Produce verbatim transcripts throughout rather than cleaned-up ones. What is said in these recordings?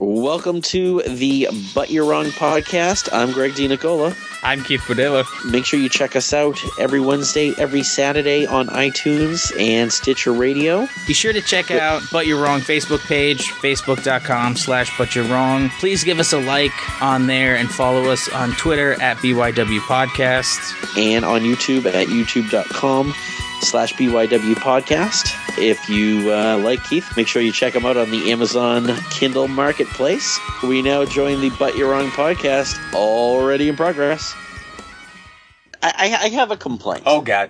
Welcome to the But You're Wrong podcast. I'm Greg DiNicola. I'm Keith Padilla. Make sure you check us out every Wednesday, every Saturday on iTunes and Stitcher Radio. Be sure to check out But You're Wrong Facebook page, facebook.com slash But You're Wrong. Please give us a like on there and follow us on Twitter at B Y W Podcast. And on YouTube at youtube.com slash BYW Podcast. If you uh, like Keith, make sure you check him out on the Amazon Kindle Marketplace. We now join the But You're Wrong podcast, already in progress. I, I, I have a complaint. Oh, God.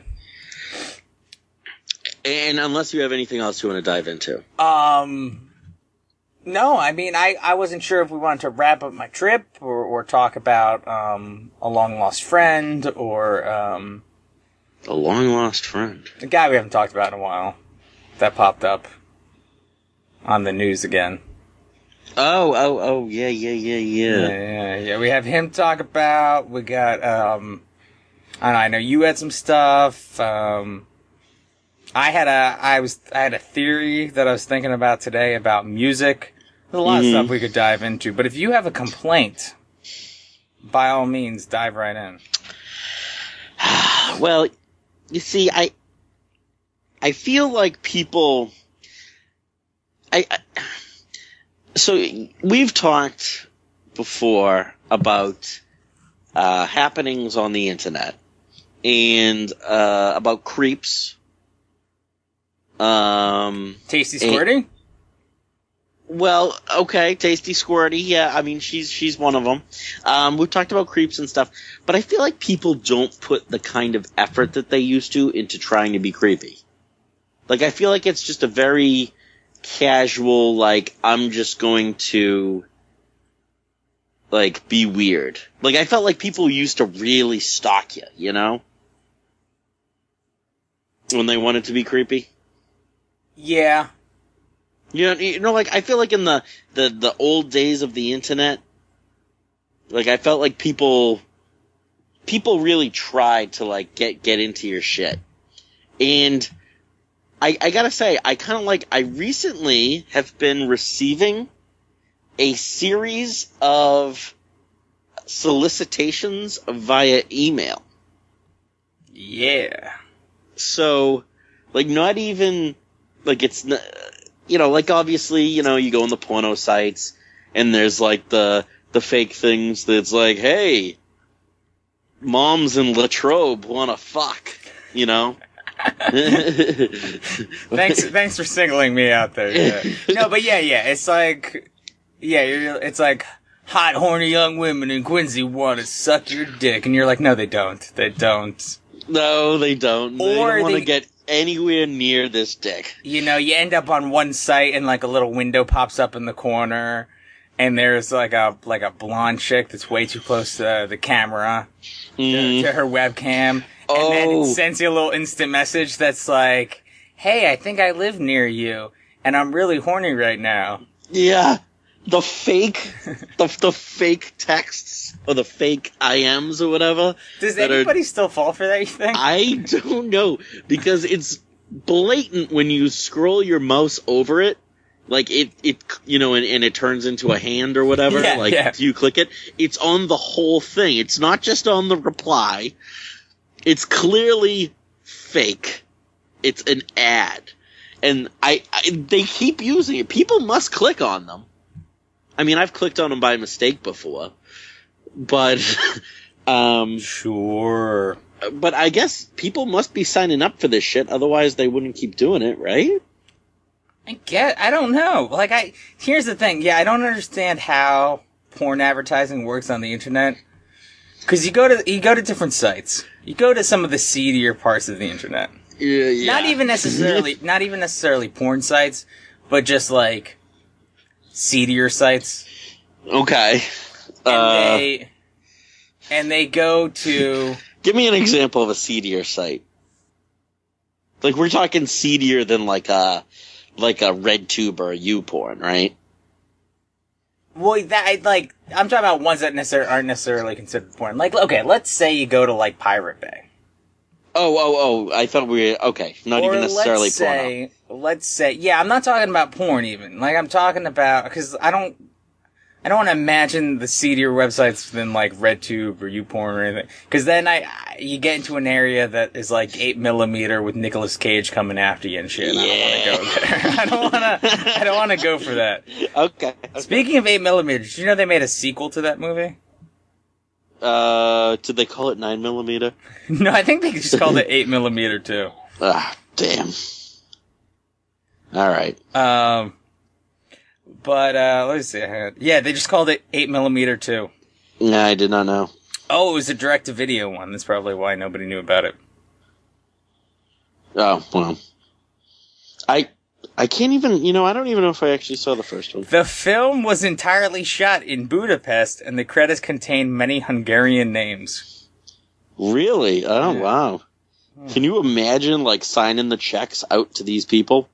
And unless you have anything else you want to dive into. Um, no, I mean, I, I wasn't sure if we wanted to wrap up my trip or, or talk about um, a long-lost friend or... Um, a long-lost friend. A guy we haven't talked about in a while. That popped up on the news again. Oh, oh, oh, yeah, yeah, yeah, yeah. Yeah, yeah, yeah. We have him talk about. We got, um, I don't know, I know you had some stuff. Um, I had a, I was, I had a theory that I was thinking about today about music. There's a lot mm-hmm. of stuff we could dive into, but if you have a complaint, by all means, dive right in. Well, you see, I, I feel like people, I, I, so we've talked before about uh, happenings on the internet and uh, about creeps. Um, Tasty Squirty? And, well, okay, Tasty Squirty, yeah, I mean, she's she's one of them. Um, we've talked about creeps and stuff, but I feel like people don't put the kind of effort that they used to into trying to be creepy. Like, I feel like it's just a very casual, like, I'm just going to, like, be weird. Like, I felt like people used to really stalk you, you know? When they wanted to be creepy. Yeah. You know, you know, like, I feel like in the, the, the old days of the internet, like, I felt like people, people really tried to, like, get, get into your shit. And I, I gotta say, I kind of like, I recently have been receiving a series of solicitations via email. Yeah. So, like, not even, like, it's, you know, like, obviously, you know, you go on the porno sites, and there's, like, the, the fake things that's like, hey, moms in Latrobe wanna fuck, you know? thanks, thanks for singling me out there. Yeah. No, but yeah, yeah, it's like, yeah, you're, it's like hot, horny young women in Quincy want to suck your dick, and you're like, no, they don't. They don't. No, they don't. They or don't want to they, get anywhere near this dick. You know, you end up on one site, and like a little window pops up in the corner, and there's like a like a blonde chick that's way too close to the camera, mm. to, to her webcam. And oh. then it sends you a little instant message that's like, hey, I think I live near you, and I'm really horny right now. Yeah. The fake, the, the fake texts, or the fake I Ms or whatever. Does anybody are, still fall for that, you think? I don't know, because it's blatant when you scroll your mouse over it. Like, it, it, you know, and, and it turns into a hand or whatever. Yeah, like, yeah. if you click it, it's on the whole thing. It's not just on the reply. It's clearly fake. It's an ad. And I, I, they keep using it. People must click on them. I mean, I've clicked on them by mistake before. But, um... Sure. But I guess people must be signing up for this shit, otherwise they wouldn't keep doing it, right? I get, I don't know. Like, I, here's the thing. Yeah, I don't understand how porn advertising works on the internet. Cause you go to, you go to different sites. You go to some of the seedier parts of the internet. Yeah, yeah. Not even necessarily, not even necessarily porn sites, but just like seedier sites. Okay. And uh, they, and they go to... Give me an example of a seedier site. Like, we're talking seedier than like a, like a RedTube or a YouPorn, right? Well, that, like, I'm talking about ones that necessar- aren't necessarily considered porn. Like, okay, let's say you go to, like, Pirate Bay. Oh, oh, oh, I thought we were, okay, not or even necessarily let's say, porno. Let's say, yeah, I'm not talking about porn even. Like, I'm talking about, because I don't, I don't want to imagine the seedier websites than like RedTube or YouPorn or anything, because then I, I you get into an area that is like eight millimeter with Nicolas Cage coming after you and shit. And Yeah. I don't want to go there. I don't want to. I don't want to go for that. Okay. okay. Speaking of eight millimeter, did you know they made a sequel to that movie? Uh, did they call it nine millimeter? No, I think they just called it eight millimeter too. Ah, damn. All right. Um, but uh, let me see. Yeah, they just called it eight millimeter too. No, I did not know. Oh, it was a direct-to-video one. That's probably why nobody knew about it. Oh, well. I I can't even, you know, I don't even know if I actually saw the first one. The film was entirely shot in Budapest, and the credits contain many Hungarian names. Really? Oh, Yeah. wow. Can you imagine, like, signing the checks out to these people?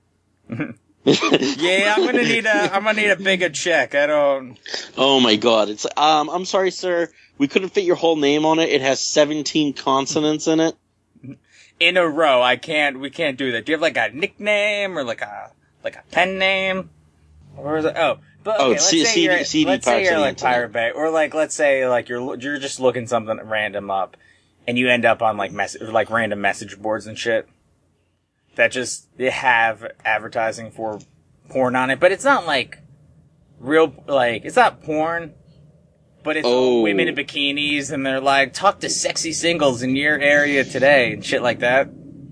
Yeah, I'm gonna need a, I'm gonna need a bigger check. I don't... Oh my god. It's, um, I'm sorry, sir. We couldn't fit your whole name on it. It has seventeen consonants in it. In a row, I can't, we can't do that. Do you have like a nickname or like a, like a pen name? Or is it, oh, but Oh, okay, let's C- say C D you're, C D let's say parts you're of the like internet. Pirate Bay, or like, let's say like you're, you're just looking something random up, and you end up on like mess, like random message boards and shit. That just, they have advertising for porn on it, but it's not like real, like, it's not porn. But it's Oh. women in bikinis, and they're like, talk to sexy singles in your area today, and shit like that.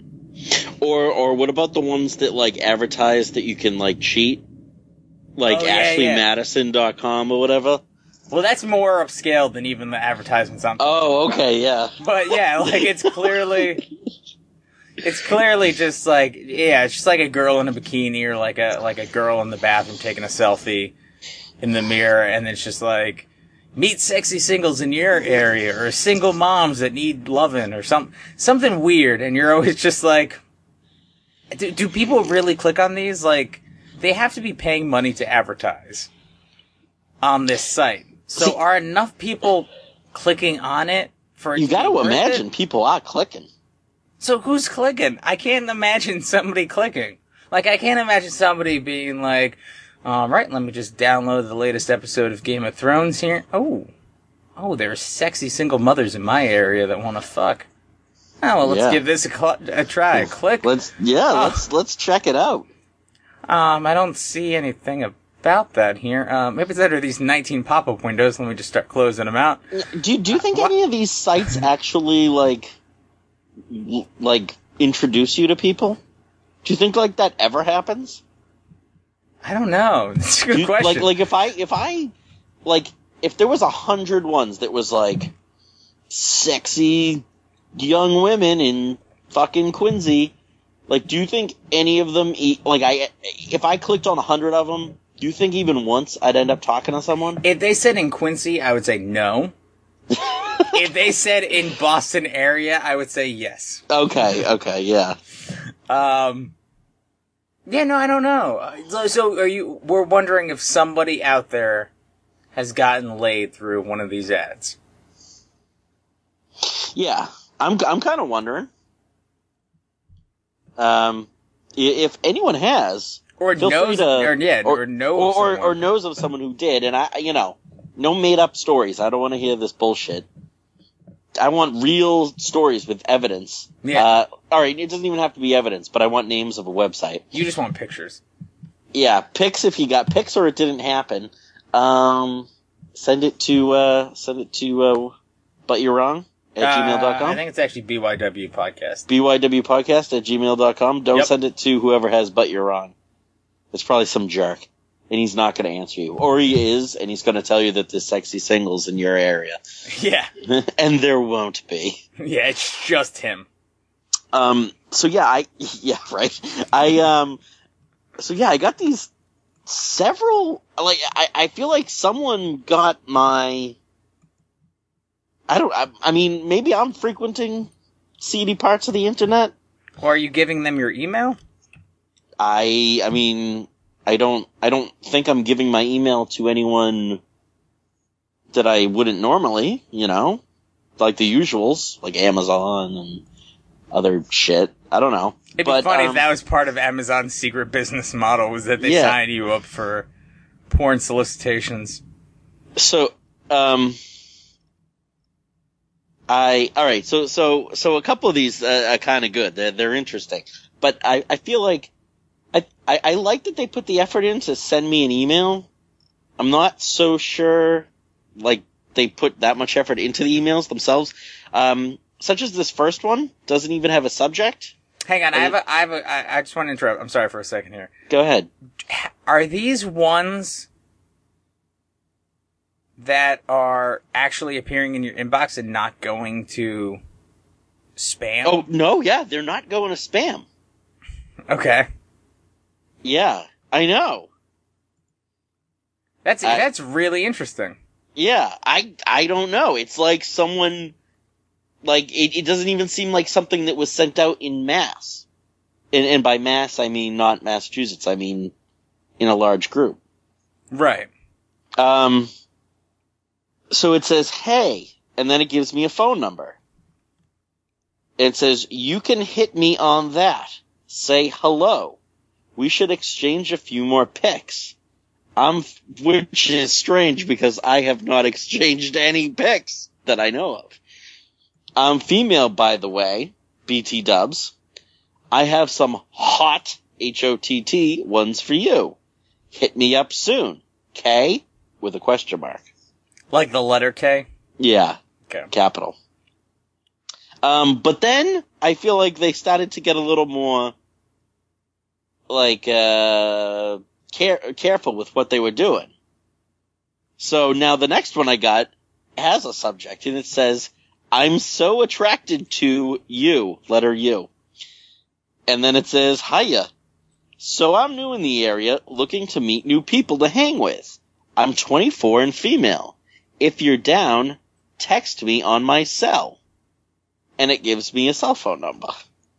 Or, or what about the ones that, like, advertise that you can, like, cheat? Like Oh, yeah, Ashley yeah. Madison dot com or whatever? Well, that's more upscale than even the advertisements on. Oh, okay, yeah. But yeah, like, it's clearly, it's clearly just like, yeah, it's just like a girl in a bikini, or like a, like a girl in the bathroom taking a selfie in the mirror, and it's just like, meet sexy singles in your area, or single moms that need loving, or some something weird, and you're always just like, do, do people really click on these? Like, they have to be paying money to advertise on this site. So See- are enough people clicking on it for it You to gotta be worth imagine it? people are clicking. So who's clicking? I can't imagine somebody clicking. Like, I can't imagine somebody being like, all right, let me just download the latest episode of Game of Thrones here. Oh, oh, there's sexy single mothers in my area that want to fuck. Oh, well, let's Yeah. give this a, cl- a try. Click. Let's, yeah, Oh. let's, let's check it out. Um, I don't see anything about that here. Um, maybe it's under these nineteen pop-up windows. Let me just start closing them out. Do you, do you think any of these sites actually, like, l- like, introduce you to people? Do you think, like, that ever happens? I don't know. That's a good Do you- question. Like, like if I, if I, like, if there was a hundred ones that was like, sexy young women in fucking Quincy, like, do you think any of them, e- like, I, if I clicked on a hundred of them, do you think even once I'd end up talking to someone? If they said in Quincy, I would say no. If they said in Boston area, I would say yes. Okay, okay, yeah. Um, yeah, no, I don't know. Uh, So, so are you, we're wondering if somebody out there has gotten laid through one of these ads. Yeah, I'm, I'm kind of wondering. Um, i- if anyone has, Or feel free knows, to, or yeah, or, knows or, or, someone. or knows of someone who did, and I, you know, no made up stories. I don't want to hear this bullshit. I want real stories with evidence. Yeah. Uh, alright, it doesn't even have to be evidence, but I want names of a website. You just want pictures. Yeah, pics if you got pics or it didn't happen. Um, send it to, uh, send it to, uh, but you're wrong at gmail dot com. Uh, I think it's actually B Y W podcast. B Y W podcast at gmail dot com. Don't Yep. send it to whoever has but you're wrong. It's probably some jerk. And he's not going to answer you. Or he is, and he's going to tell you that there's sexy singles in your area. Yeah. And there won't be. Yeah, it's just him. Um, so yeah, I, yeah, right. I, um, so yeah, I got these several, like, I, I feel like someone got my, I don't, I, I mean, maybe I'm frequenting seedy parts of the internet. Or are you giving them your email? I, I mean, I don't, I don't think I'm giving my email to anyone that I wouldn't normally, you know, like the usuals, like Amazon and other shit. I don't know. It'd but, be funny um, if that was part of Amazon's secret business model, was that they Yeah. sign you up for porn solicitations. So, um, I all right. So, so, so a couple of these uh, are kind of good. They're they're interesting, but I, I feel like I, I I like that they put the effort in to send me an email. I'm not so sure, like they put that much effort into the emails themselves. Um, such as this first one doesn't even have a subject. Hang on, I have a, I have a, I, I just want to interrupt. I'm sorry for a second here. Go ahead. Are these ones that are actually appearing in your inbox and not going to spam? Oh, no, yeah, they're not going to spam. Okay. Yeah, I know. That's I, that's really interesting. Yeah, I I don't know. It's like someone, like, it, it doesn't even seem like something that was sent out in mass. And, and by mass, I mean not Massachusetts, I mean in a large group. Right. Um... So it says, hey, and then it gives me a phone number. It says, you can hit me on that. Say hello. We should exchange a few more pics. I'm, which is strange because I have not exchanged any pics that I know of. I'm female, by the way, B T dubs. I have some hot, H O T T, ones for you. Hit me up soon. K, with a question mark. Like the letter K? Yeah. Okay. Capital. Um, but then I feel like they started to get a little more, like, uh, care, careful with what they were doing. So now the next one I got has a subject, and it says, I'm so attracted to you, letter U. And then it says, hiya. So I'm new in the area, looking to meet new people to hang with. I'm twenty-four and female. If you're down, text me on my cell. And it gives me a cell phone number.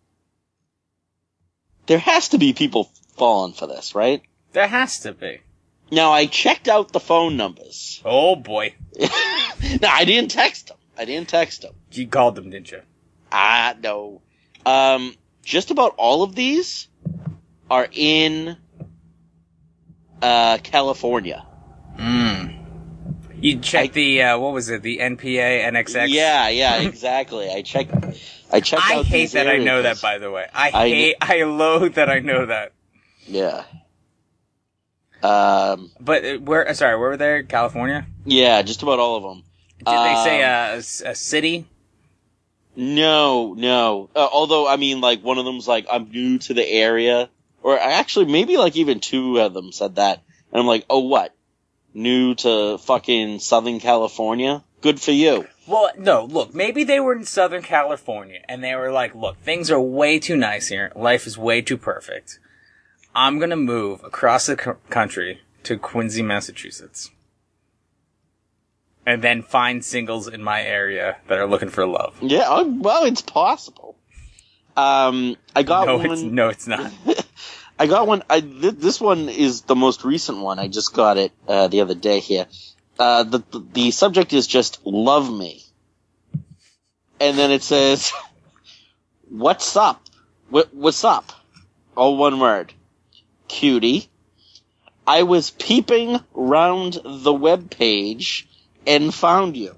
There has to be people falling for this, right? There has to be. Now, I checked out the phone numbers. Oh, boy. No, I didn't text them. I didn't text them. You called them, didn't you? Ah, no. Um, just about all of these are in uh, California. Hmm. You checked I, the, uh, what was it, the N P A, N X X? Yeah, yeah, exactly. I checked, I checked I out hate these that areas. I know that, by the way. I, I hate, I loathe that I know that. Yeah. Um. But, uh, where, sorry, where were they? California? Yeah, just about all of them. Did um, they say a, a, a city? No, no. Uh, although, I mean, like, one of them's like, I'm new to the area. Or actually, maybe like even two of them said that. And I'm like, oh, what? New to fucking Southern California? Good for you. Well, no, look, maybe they were in Southern California, and they were like, look, things are way too nice here. Life is way too perfect. I'm gonna move across the c- country to Quincy, Massachusetts. And then find singles in my area that are looking for love. Yeah, well, it's possible. Um, I got no, one... It's, no, it's not. I got one. I th- this one is the most recent one. I just got it uh, the other day here. Uh, the, the the subject is just "love me," and then it says, "What's up? What what's up?" All one word. Cutie. I was peeping round the web page and found you.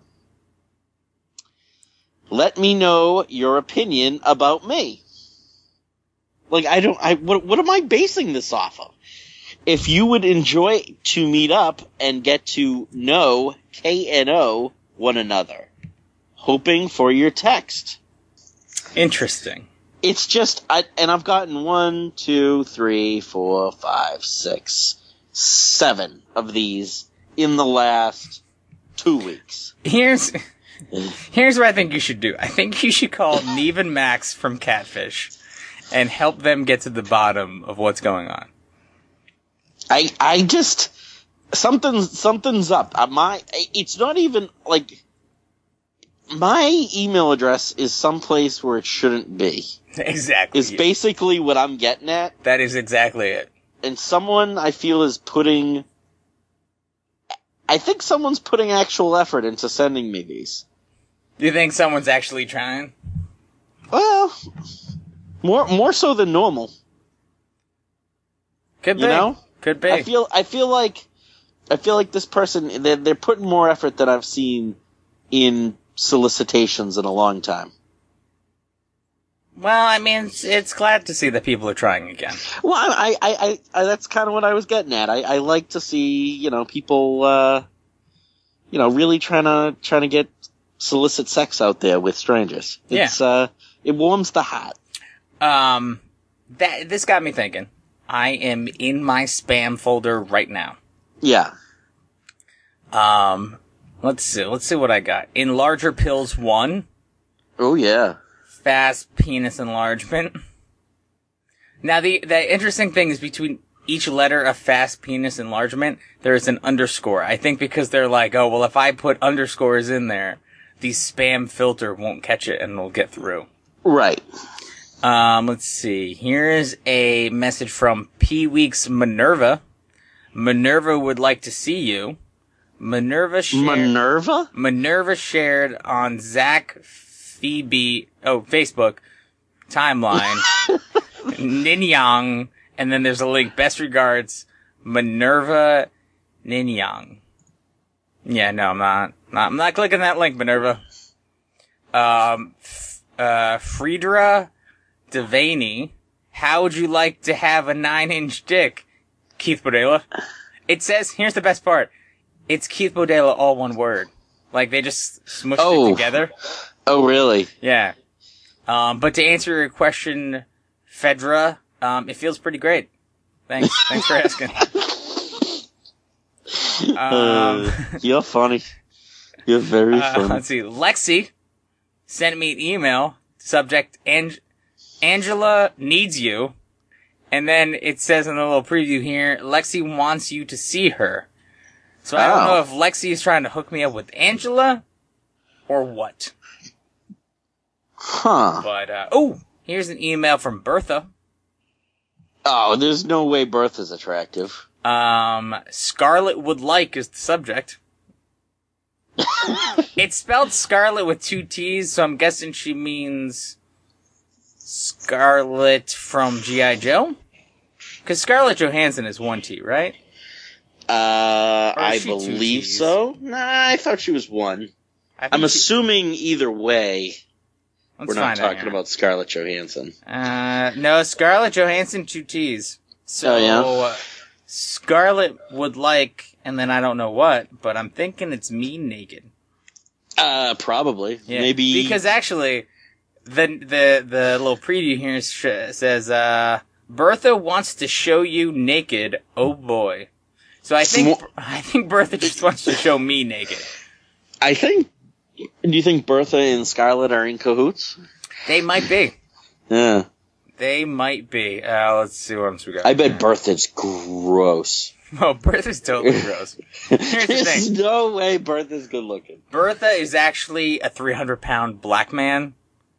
Let me know your opinion about me. Like, I don't, I, what, what am I basing this off of? If you would enjoy to meet up and get to know K N O one another, hoping for your text. Interesting. It's just, I, and I've gotten one, two, three, four, five, six, seven of these in the last two weeks. Here's, here's what I think you should do. I think you should call Neve and Max from Catfish and help them get to the bottom of what's going on. I I just something's something's up. Uh, my it's not even like my email address is someplace where it shouldn't be. Exactly. Is basically what I'm getting at. That is exactly it. And someone I feel is putting I think someone's putting actual effort into sending me these. Do you think someone's actually trying? Well, more more so than normal. Could be. You know? Could be. I feel I feel like I feel like this person, they're, they're putting more effort than I've seen in solicitations in a long time. Well, I mean, it's, it's glad to see that people are trying again. Well, I, I, I, I that's kind of what I was getting at. I, I like to see, you know, people, uh, you know, really trying to, trying to get solicit sex out there with strangers. It's, yeah. uh, it warms the heart. Um, that, this got me thinking. I am in my spam folder right now. Yeah. Um, let's see, let's see what I got. Enlarger pills one. Oh, yeah. Fast penis enlargement. Now, the, the interesting thing is between each letter of fast penis enlargement, there is an underscore. I think because they're like, oh, well, if I put underscores in there, the spam filter won't catch it and it'll get through. Right. Um, let's see. Here's a message from P Weeks Minerva. Minerva would like to see you. Minerva shared... Minerva? Minerva shared on Zach Phoebe... Oh, Facebook timeline. Ninyang. And then there's a link. Best regards, Minerva Ninyang. Yeah, no, I'm not. not I'm not clicking that link, Minerva. Um, f- uh, Friedra Devaney. How would you like to have a nine-inch dick? Keith Bodela. It says, here's the best part. It's Keith Bodela, all one word. Like, they just smushed Oh. it together. Oh, really? Yeah. Um, but to answer your question, Fedra, um, it feels pretty great. Thanks. Thanks for asking. um, uh, you're funny. You're very uh, funny. let's see. Lexi sent me an email. Subject, Ang- Angela needs you. And then it says in the little preview here, Lexi wants you to see her. So I don't Oh. know if Lexi is trying to hook me up with Angela or what. Huh. But, uh, oh, here's an email from Bertha. Oh, there's no way Bertha's attractive. Um, Scarlet would like is the subject. It's spelled Scarlet with two T's, so I'm guessing she means Scarlet from G I. Joe? Because Scarlett Johansson is one T, right? Uh, Or is I she two believe T's? so. Nah, I thought she was one. I think I'm she- assuming either way, Let's we're not find out talking here. about Scarlett Johansson. Uh, no, Scarlett Johansson, two T's. So, Oh, yeah? uh, Scarlett would like, and then I don't know what, but I'm thinking it's me naked. Uh, probably. Yeah. Maybe. Because actually, the, the, the little preview here sh- says, uh, Bertha wants to show you naked, oh boy. So I think, Smo- I think Bertha just wants to show me naked. I think. Do you think Bertha and Scarlett are in cahoots? They might be. Yeah. They might be. Uh, let's see what else we got. I bet Bertha's gross. Oh, Bertha's totally gross. Here's the There's thing. no way Bertha's good looking. Bertha is actually a three hundred pound black man.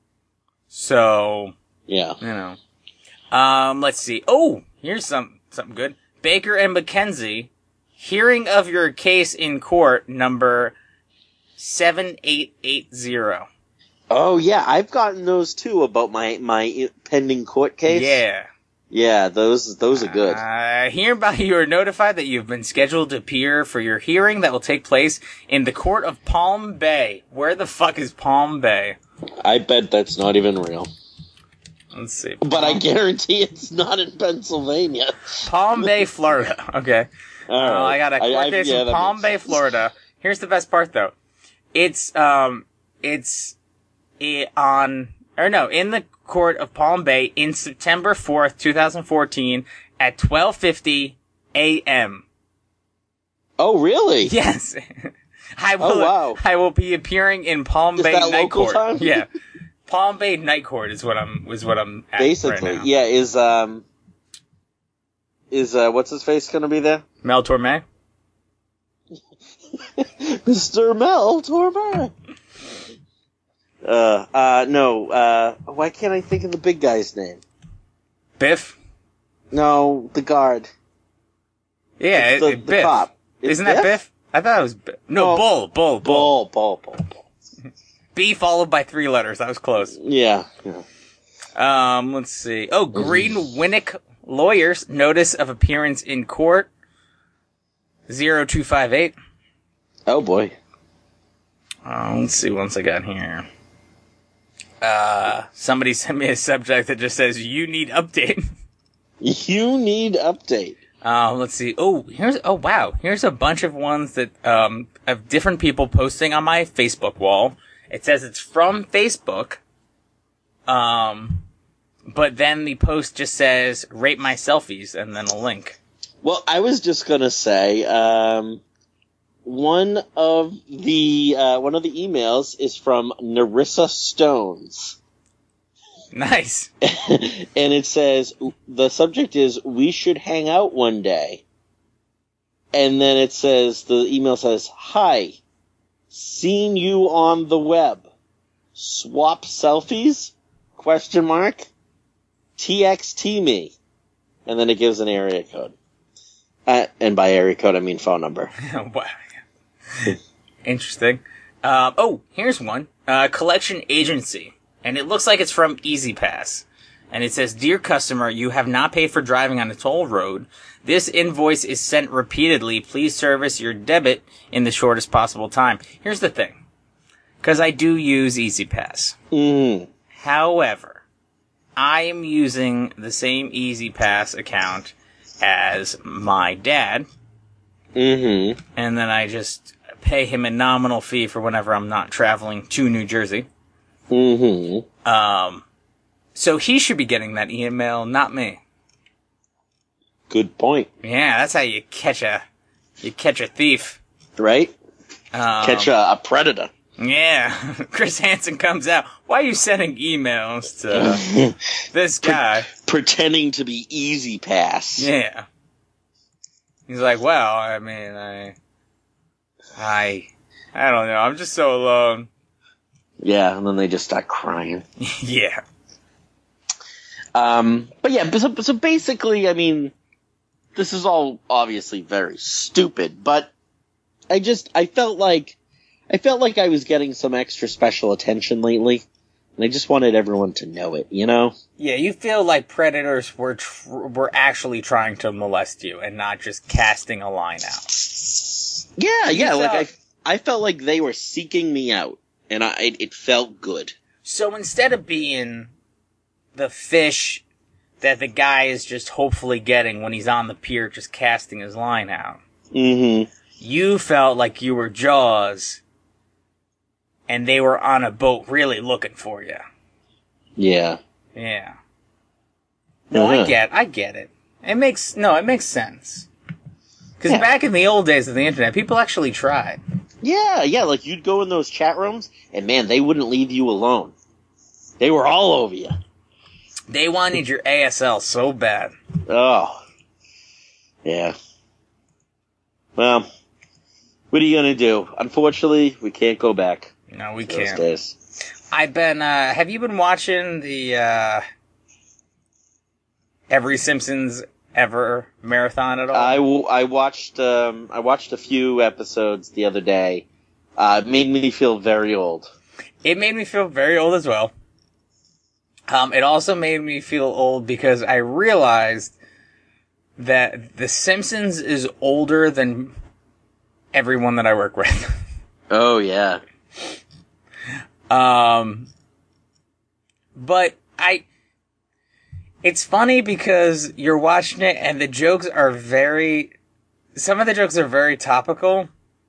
So, Yeah. you know. Um, let's see. Oh, here's some, something good. Baker and McKenzie, hearing of your case in court, number seven eight eight zero. Oh yeah, I've gotten those too about my my pending court case. Yeah. Yeah, those those are good. Uh, hereby you are notified that you've been scheduled to appear for your hearing that will take place in the court of Palm Bay. Where the fuck is Palm Bay? I bet that's not even real. Let's see. But I guarantee it's not in Pennsylvania. Palm Bay, Florida. Okay. All Uh, right. I got a court I- I- case yeah, in that Palm makes Bay, sense. Florida. Here's the best part, though. It's um, it's i- on or no, in the court of Palm Bay in September fourth, two thousand fourteen, at twelve fifty a.m. Oh, really? Yes, I will. Oh, wow. I will be appearing in Palm Is Bay that Night local Court. time? Yeah, Palm Bay Night Court is what I'm is what I'm at Basically, right now. yeah. Is um, is uh, what's his face going to be there? Mel Torme. Mister Mel Torme. Uh, uh, no. Uh, why can't I think of the big guy's name? Biff. No, the guard. Yeah, the, it, the it, Biff. cop. It's Isn't that Biff? I thought it was Biff. No, No. Bull, Bull, Bull. Bull, bull, bull, bull. B followed by three letters. That was close. Yeah. yeah. Um, let's see. Oh, Green Winnick lawyers notice of appearance in court. zero two five eight. Oh, boy. Uh, let's see what else I got here. Uh, somebody sent me a subject that just says, you need update. You need update. Uh, let's see. Oh, here's, oh wow. Here's a bunch of ones that, um, of different people posting on my Facebook wall. It says it's from Facebook. Um, but then the post just says, rate my selfies, and then a link. Well, I was just gonna say, um, one of the, uh, one of the emails is from Narissa Stones. Nice. And it says, the subject is, we should hang out one day. And then it says, the email says, hi, seen you on the web. Swap selfies? Question mark. T X T me. And then it gives an area code. Uh, and by area code, I mean phone number. Wow. Interesting. Uh, oh, here's one. Uh, collection agency. And it looks like it's from EasyPass. And it says, dear customer, you have not paid for driving on a toll road. This invoice is sent repeatedly. Please service your debit in the shortest possible time. Here's the thing. Because I do use EasyPass. Mm. However, I am using the same EasyPass account as my dad. Mm-hmm. And then I just pay him a nominal fee for whenever I'm not traveling to New Jersey. Mm-hmm. Um, so he should be getting that email, not me. Good point. Yeah, that's how you catch a, you catch a thief. Right? Um, Catch a, a predator. Yeah. Chris Hansen comes out. Why are you sending emails to this guy? Pretending to be Easy Pass. Yeah. He's like, well, I mean, I, I, I don't know. I'm just so alone. Yeah, and then they just start crying. Yeah. Um, but yeah, so, so basically, I mean, this is all obviously very stupid, but I just, I felt like, I felt like I was getting some extra special attention lately, and I just wanted everyone to know it, you know? Yeah, you feel like predators were tr- were actually trying to molest you and not just casting a line out. Yeah, You yeah, felt- like I, I felt like they were seeking me out, and I, it, it felt good. So instead of being the fish that the guy is just hopefully getting when he's on the pier just casting his line out, Mm-hmm. you felt like you were Jaws and they were on a boat really looking for you. Yeah. Yeah. No, I Uh-huh. get, I get it. It makes, no, it makes sense. Because Yeah. back in the old days of the internet, people actually tried. Yeah, yeah, like you'd go in those chat rooms, and man, they wouldn't leave you alone. They were all over you. They wanted your A S L so bad. Oh. Yeah. Well, what are you gonna do? Unfortunately, we can't go back No, we to those can't. days. I've been, uh, have you been watching the, uh, Every Simpsons Ever marathon at all? I, w- I watched, um, I watched a few episodes the other day. Uh, it made me feel very old. It made me feel very old as well. Um, it also made me feel old because I realized that The Simpsons is older than everyone that I work with. Oh, yeah. Um, but I, it's funny because you're watching it and the jokes are very, some of the jokes are very topical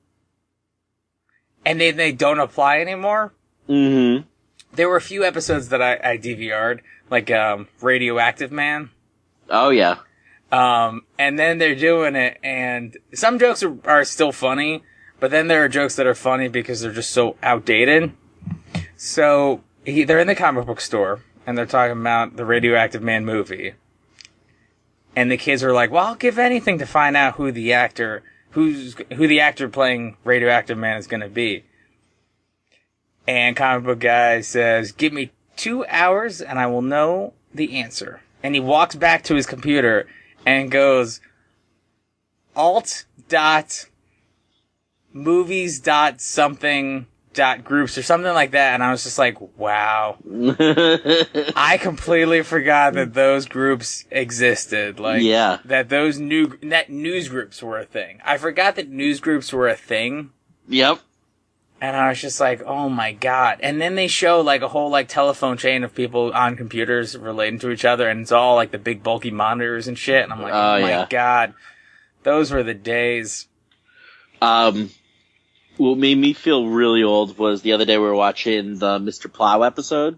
and they, they don't apply anymore. Mm-hmm. There were a few episodes that I, I D V R'd, like, um, Radioactive Man. Oh, yeah. Um, and then they're doing it and some jokes are, are still funny, but then there are jokes that are funny because they're just so outdated. So, he, they're in the comic book store, and they're talking about the Radioactive Man movie. And the kids are like, well, I'll give anything to find out who the actor, who's, who the actor playing Radioactive Man is gonna be. And comic book guy says, give me two hours and I will know the answer. And he walks back to his computer and goes, alt dot movies dot something dot groups or something like that, and I was just like, wow. I completely forgot that those groups existed. Like, yeah. that those new that news groups were a thing. I forgot that news groups were a thing. Yep. And I was just like, oh my god. And then they show like a whole like telephone chain of people on computers relating to each other, and it's all like the big bulky monitors and shit, and I'm like, oh, oh my yeah. god. Those were the days. Um What made me feel really old was the other day we were watching the Mister Plow episode.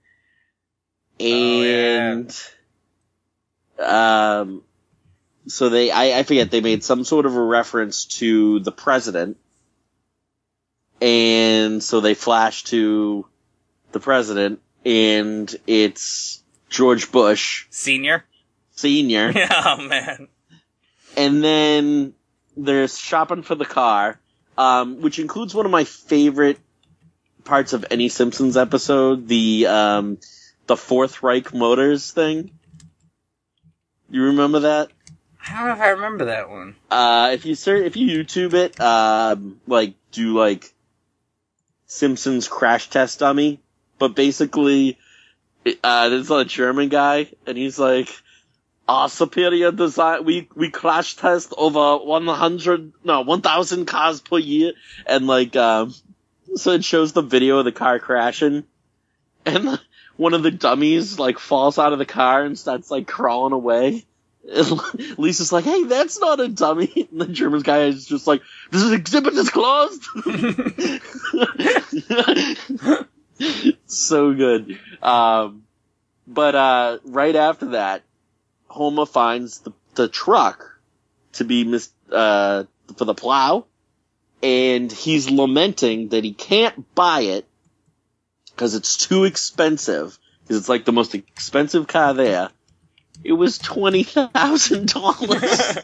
And, oh, yeah. um, so they, I, I forget, they made some sort of a reference to the president. And so they flash to the president, and it's George Bush. Senior? Senior. Oh, man. And then they're shopping for the car. Um, which includes one of my favorite parts of any Simpsons episode, the, um, the Fourth Reich Motors thing. You remember that? I don't know if I remember that one. Uh, if you search, if you YouTube it, um, like, do like, Simpsons crash test dummy, but basically, uh, there's a German guy, and he's like, our superior design, we, we crash test over one hundred, no, one thousand cars per year. And like, um, so it shows the video of the car crashing. And one of the dummies, like, falls out of the car and starts, like, crawling away. And Lisa's like, hey, that's not a dummy. And the German guy is just like, this exhibit is closed. So good. Um, but, uh, right after that, Homer finds the, the truck to be mis- uh, for the plow, and he's lamenting that he can't buy it because it's too expensive, because it's like the most expensive car there. It was twenty thousand dollars.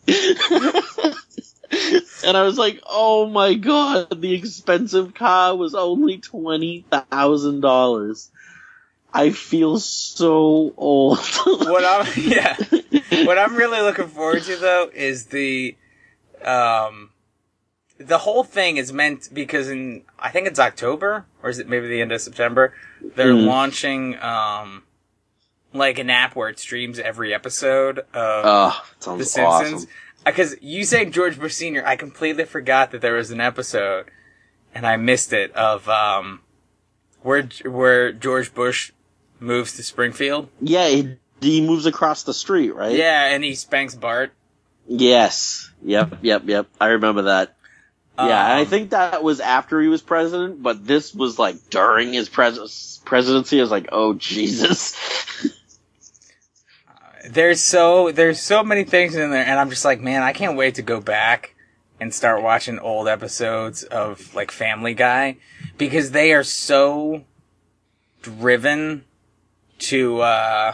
And I was like, oh my god, the expensive car was only twenty thousand dollars. I feel so old. What I'm yeah, what I'm really looking forward to though is the, um, the whole thing is meant because in I think it's October or is it maybe the end of September they're mm. launching um like an app where it streams every episode of oh, The Simpsons. Because awesome. You saying George Bush Senior, I completely forgot that there was an episode and I missed it of um where where George Bush moves to Springfield. Yeah, he, he moves across the street, right? Yeah, and he spanks Bart. Yes. Yep, yep, yep. I remember that. Um, yeah, and I think that was after he was president, but this was like during his pres- presidency. I was like, oh, Jesus. there's so, there's so many things in there, and I'm just like, man, I can't wait to go back and start watching old episodes of like Family Guy, because they are so driven to, uh,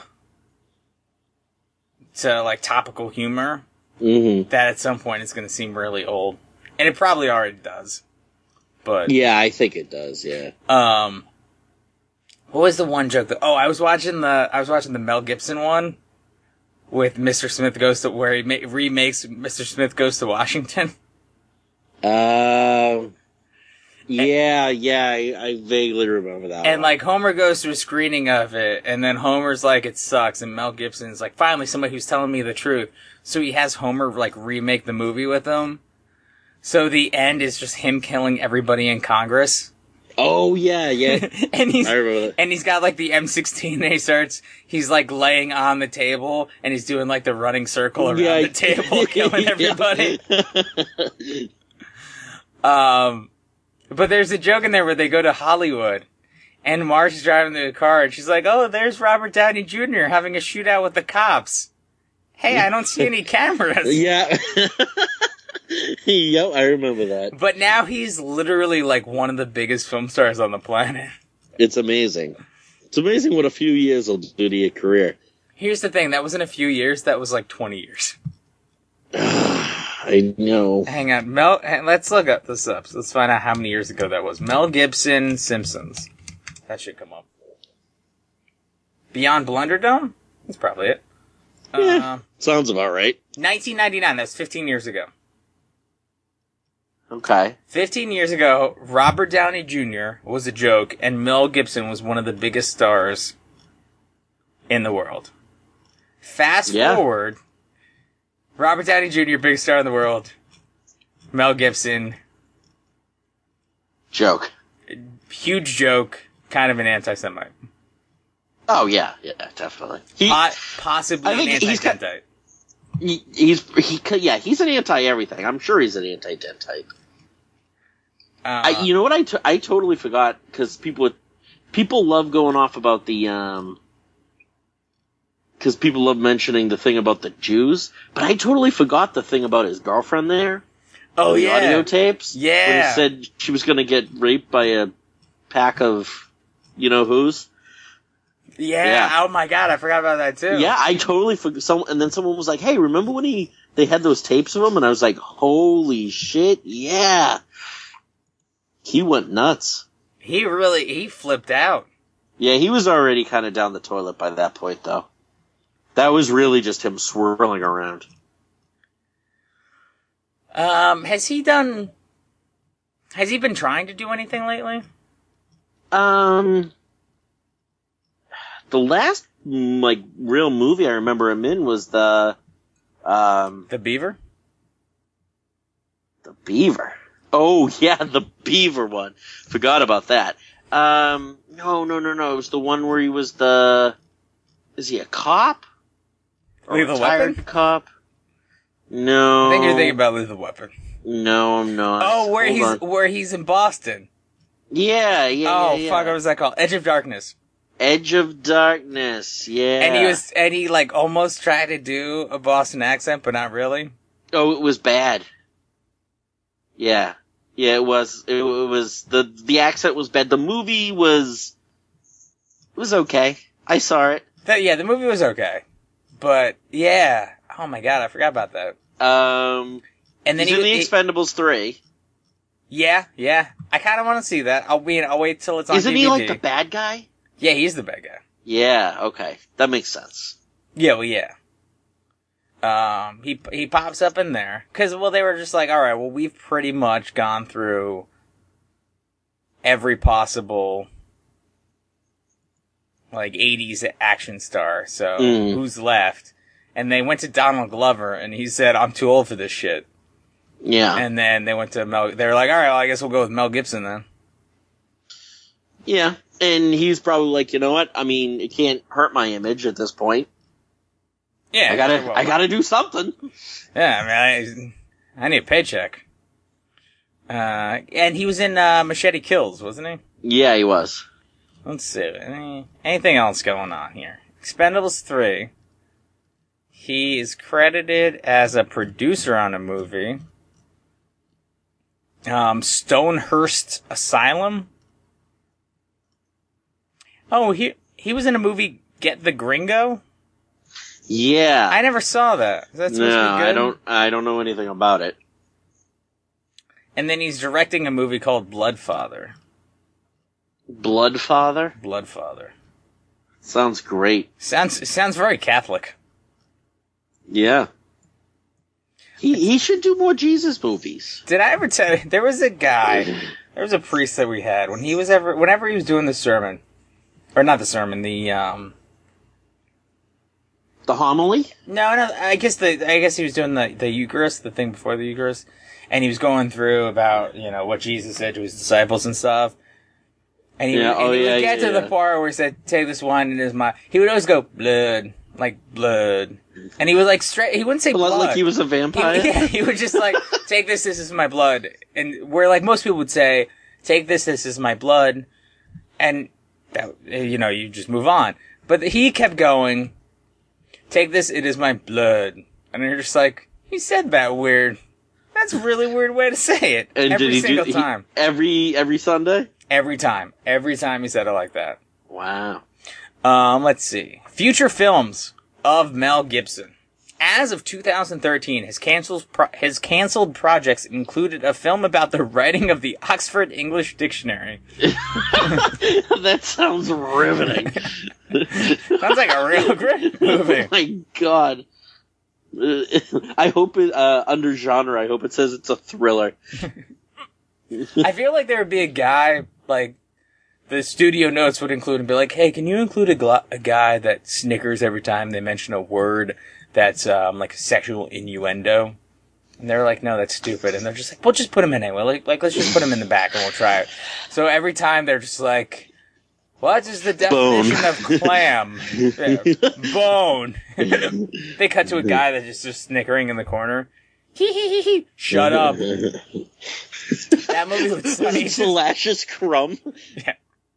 to like topical humor, mm-hmm. that at some point it's going to seem really old. And it probably already does. But yeah, I think it does, yeah. Um, what was the one joke that, oh, I was watching the, I was watching the Mel Gibson one with Mister Smith Goes to, where he ma- remakes Mister Smith Goes to Washington. Um, uh, Yeah, yeah, I, I vaguely remember that And, one. like, Homer goes to a screening of it, and then Homer's like, it sucks, and Mel Gibson's like, finally, somebody who's telling me the truth. So he has Homer, like, remake the movie with him. So the end is just him killing everybody in Congress. Oh, yeah, yeah. and he's, I remember that. And he's got, like, the M sixteen, and he starts, he's, like, laying on the table, and he's doing, like, the running circle around yeah. the table, killing everybody. um... But there's a joke in there where they go to Hollywood, and Marge is driving the car, and she's like, oh, there's Robert Downey Junior having a shootout with the cops. Hey, I don't see any cameras. Yeah. Yep, I remember that. But now he's literally like one of the biggest film stars on the planet. It's amazing. It's amazing what a few years will do to your career. Here's the thing, that wasn't a few years, that was like twenty years. I know. Hang on, Mel. Let's look up this up. So let's find out how many years ago that was. Mel Gibson, Simpsons. That should come up. Beyond Blunderdome? That's probably it. Yeah, uh, sounds about right. nineteen ninety-nine. That's fifteen years ago. I Okay. Fifteen years ago, Robert Downey Junior was a joke, and Mel Gibson was one of the biggest stars in the world. Fast Yeah. forward, Robert Downey Junior, biggest star in the world. Mel Gibson, Joke. huge joke, kind of an anti-Semite. Oh yeah, yeah, definitely. He, Po- possibly I an think he's got- anti-dentite. he he's he could- yeah he's an anti everything. I'm sure he's an anti dentite. Uh, I, you know what I, t- I totally forgot because people people love going off about the um because people love mentioning the thing about the Jews, but I totally forgot the thing about his girlfriend there. oh, the yeah. audio tapes. When Yeah. he said she was going to get raped by a pack of you know who's. yeah. Yeah. Oh, my God. I forgot about that, too. Yeah, I totally forgot. Some, and then someone was like, "Hey, remember when he they had those tapes of him?" And I was like, "Holy shit, yeah!" He went nuts. He really, he flipped out. Yeah, he was already kind of down the toilet by that point, though. That was really just him swirling around. Um, has he done, has he been trying to do anything lately? Um, the last like real movie I remember him in was the um The Beaver? the Beaver. Oh yeah, the Beaver one. Forgot about that. Um, no, no, no, no. It was the one where he was the. Is he a cop? Or Lethal retired Weapon? cop? No. I think you're thinking about Lethal Weapon. No, I'm not. Oh, where Hold he's, on. where he's in Boston. Yeah, yeah. Oh, yeah, yeah. fuck, what was that called? Edge of Darkness. Edge of Darkness. Yeah. And he was, and he like almost tried to do a Boston accent, but not really. Oh, it was bad. Yeah. Yeah, it was. It, it was the the accent was bad. The movie was it was okay. I saw it. That, yeah, the movie was okay, but yeah. Oh my God, I forgot about that. Um, And then he's he, in the he- Expendables three. yeah, yeah. I kind of want to see that. I'll wait. I'll wait till it's on Isn't D V D. he like the bad guy? Yeah, he's the bad guy. Yeah. Okay, that makes sense. Yeah, well, yeah. Um, he he pops up in there because well, they were just like, all right, well, we've pretty much gone through every possible like eighties action star. So Mm. who's left? And they went to Donald Glover, and he said, "I'm too old for this shit." Yeah. And then they went to Mel. They were like, "All right, well, I guess we'll go with Mel Gibson then." Yeah. And he's probably like, you know what? I mean, it can't hurt my image at this point. Yeah, I gotta, well, I gotta do something. Yeah, I mean, I, I need a paycheck. Uh, and he was in uh, Machete Kills, wasn't he? Yeah, he was. Let's see. Any, anything else going on here? Expendables three. He is credited as a producer on a movie. Um, Stonehurst Asylum. Oh, he he was in a movie Get the Gringo? Yeah. I never saw that. Is that supposed no, to be good? I don't. I don't know anything about it. And then he's directing a movie called Bloodfather. Bloodfather Bloodfather. sounds great. Sounds sounds very Catholic. Yeah. He he should do more Jesus movies. Did I ever tell you there was a guy, there was a priest that we had when he was ever whenever he was doing the sermon, or not the sermon, the um. The homily? No, no. I guess the I guess he was doing the the Eucharist, the thing before the Eucharist, and he was going through about you know what Jesus said to his disciples and stuff. And he, Yeah, would, and oh, he yeah, would get yeah, to the yeah. part where he said, "Take this wine and it is my." He would always go blood, like blood, and he was like straight. He wouldn't say blood. Like he was a He, vampire? yeah, he would just like take this. This is my blood, and where like most people would say, "Take this. This is my blood," and that you know you just move on. But he kept going. Take this, it is my blood. And you're just like, he said that weird. That's a really weird way to say it. And every did he single do, he- time. every every Sunday? Every time. Every time he said it like that. Wow. Um, let's see. Future films of Mel Gibson. As of two thousand thirteen, his canceled, pro- his canceled projects included a film about the writing of the Oxford English Dictionary. That sounds riveting. Sounds like a real great movie. Oh my god. Uh, I hope it, uh, under genre, I hope it says it's a thriller. I feel like there would be a guy, like, the studio notes would include and be like, hey, can you include a, gl- a guy that snickers every time they mention a word that's, um, like a sexual innuendo? And they're like, no, that's stupid. And they're just like, we'll just put him in anyway. Like, like, let's just put him in the back and we'll try it. So every time they're just like, what is the definition Bone. of clam? Yeah, bone. They cut to a guy that's just, just snickering in the corner. Hee hee hee hee. Shut up. That movie was funny. Lashes Crumb. Yeah.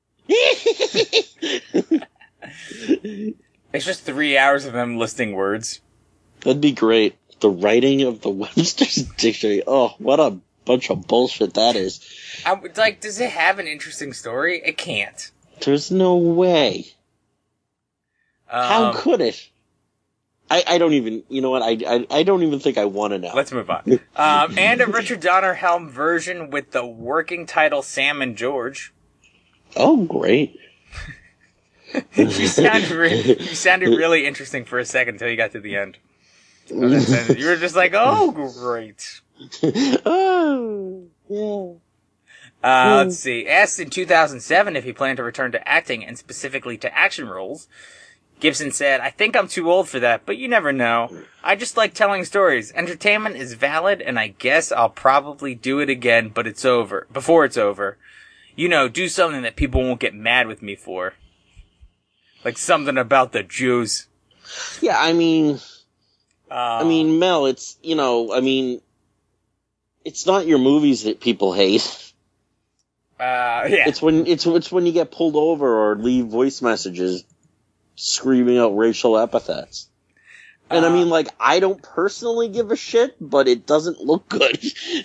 It's just three hours of them listing words. That'd be great. The writing of the Webster's Dictionary. Oh, what a bunch of bullshit that is. I, like, does it have an interesting story? It can't. There's no way. Um, How could it? I, I don't even, you know what, I, I, I don't even think I want to know. Let's move on. Um, and a Richard Donner Helm version with the working title Sam and George. Oh, great. you, sounded re- you sounded really interesting for a second until you got to the end. You were just like, oh, great. Oh, yeah. Uh, let's see. Asked in two thousand seven if he planned to return to acting, and specifically to action roles, Gibson said, I think I'm too old for that, but you never know. I just like telling stories. Entertainment is valid, and I guess I'll probably do it again, but it's over. Before it's over. You know, do something that people won't get mad with me for. Like something about the Jews. Yeah, I mean... Uh, I mean, Mel, it's, you know, I mean... It's not your movies that people hate. Uh, yeah. It's when, it's, it's when you get pulled over or leave voice messages screaming out racial epithets. And uh, I mean, like, I don't personally give a shit, but it doesn't look good.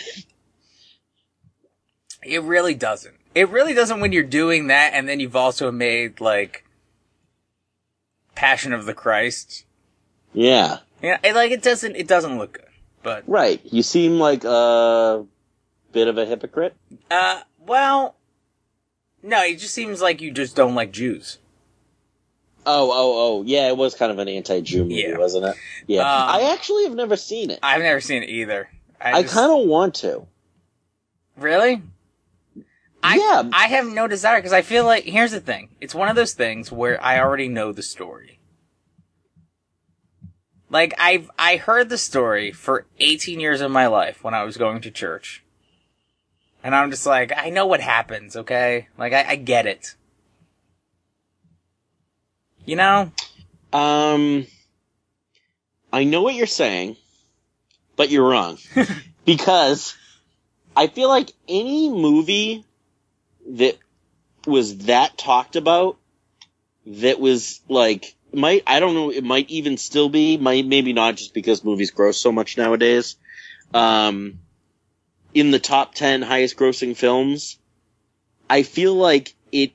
It really doesn't. It really doesn't when you're doing that, and then you've also made, like, Passion of the Christ. Yeah. Yeah, it, like, it doesn't, it doesn't look good, but. Right. You seem like a bit of a hypocrite. Uh, well, no, it just seems like you just don't like Jews. Oh, oh, oh, yeah, it was kind of an anti-Jew movie, yeah. wasn't it? Yeah. Um, I actually have never seen it. I've never seen it either. I, I kind of want to. Really? I, yeah. I have no desire, because I feel like, here's the thing. It's one of those things where I already know the story. Like, I've, I heard the story for eighteen years of my life when I was going to church. And I'm just like, I know what happens, okay? Like, I, I get it. You know? Um, I know what you're saying, but you're wrong. Because I feel like any movie that was that talked about, that was like, might, I don't know, it might even still be, might, maybe not, just because movies gross so much nowadays, um, in the top ten highest grossing films, I feel like it,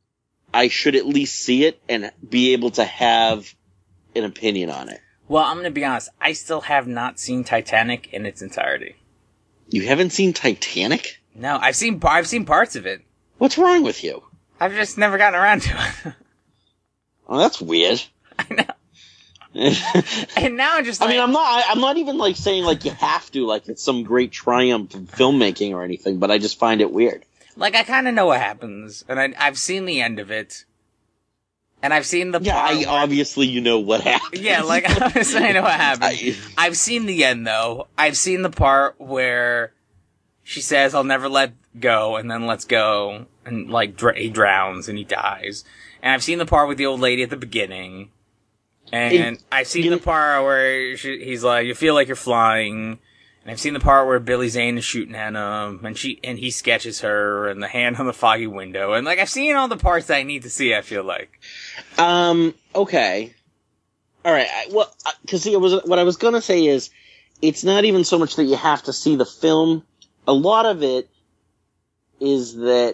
I should at least see it and be able to have an opinion on it. Well, I'm gonna be honest, I still have not seen Titanic in its entirety. You haven't seen Titanic? No, I've seen, I've seen parts of it. What's wrong with you? I've just never gotten around to it. Oh, that's weird. I know. And now I'm just like... I mean, I'm not, I'm not even like saying like you have to, like it's some great triumph of filmmaking or anything, but I just find it weird. Like, I kind of know what happens, and I, I've seen the end of it. And I've seen the yeah, part I, where... obviously you know what happens. Yeah, like, obviously I know what happens. I... I've seen the end, though. I've seen the part where she says, I'll never let go, and then lets go, and, like, dr- he drowns, and he dies. And I've seen the part with the old lady at the beginning. And it, I've seen the know... part where she, he's like, you feel like you're flying. And I've seen the part where Billy Zane is shooting at him, and she, and he sketches her, and the hand on the foggy window, and like, I've seen all the parts that I need to see, I feel like. Um, okay. Alright, well, cause see, it was, what I was gonna say is, it's not even so much that you have to see the film. A lot of it is that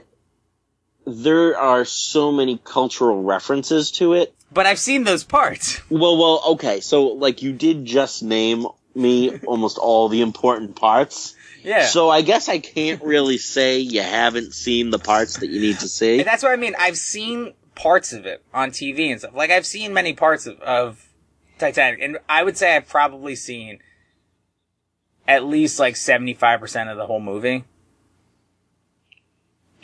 there are so many cultural references to it. But I've seen those parts. Well, well, okay, so, like, you did just name me almost all the important parts. Yeah. So I guess I can't really say you haven't seen the parts that you need to see. And that's what I mean. I've seen parts of it on T V and stuff. Like, I've seen many parts of, of Titanic, and I would say I've probably seen at least, like, seventy-five percent of the whole movie.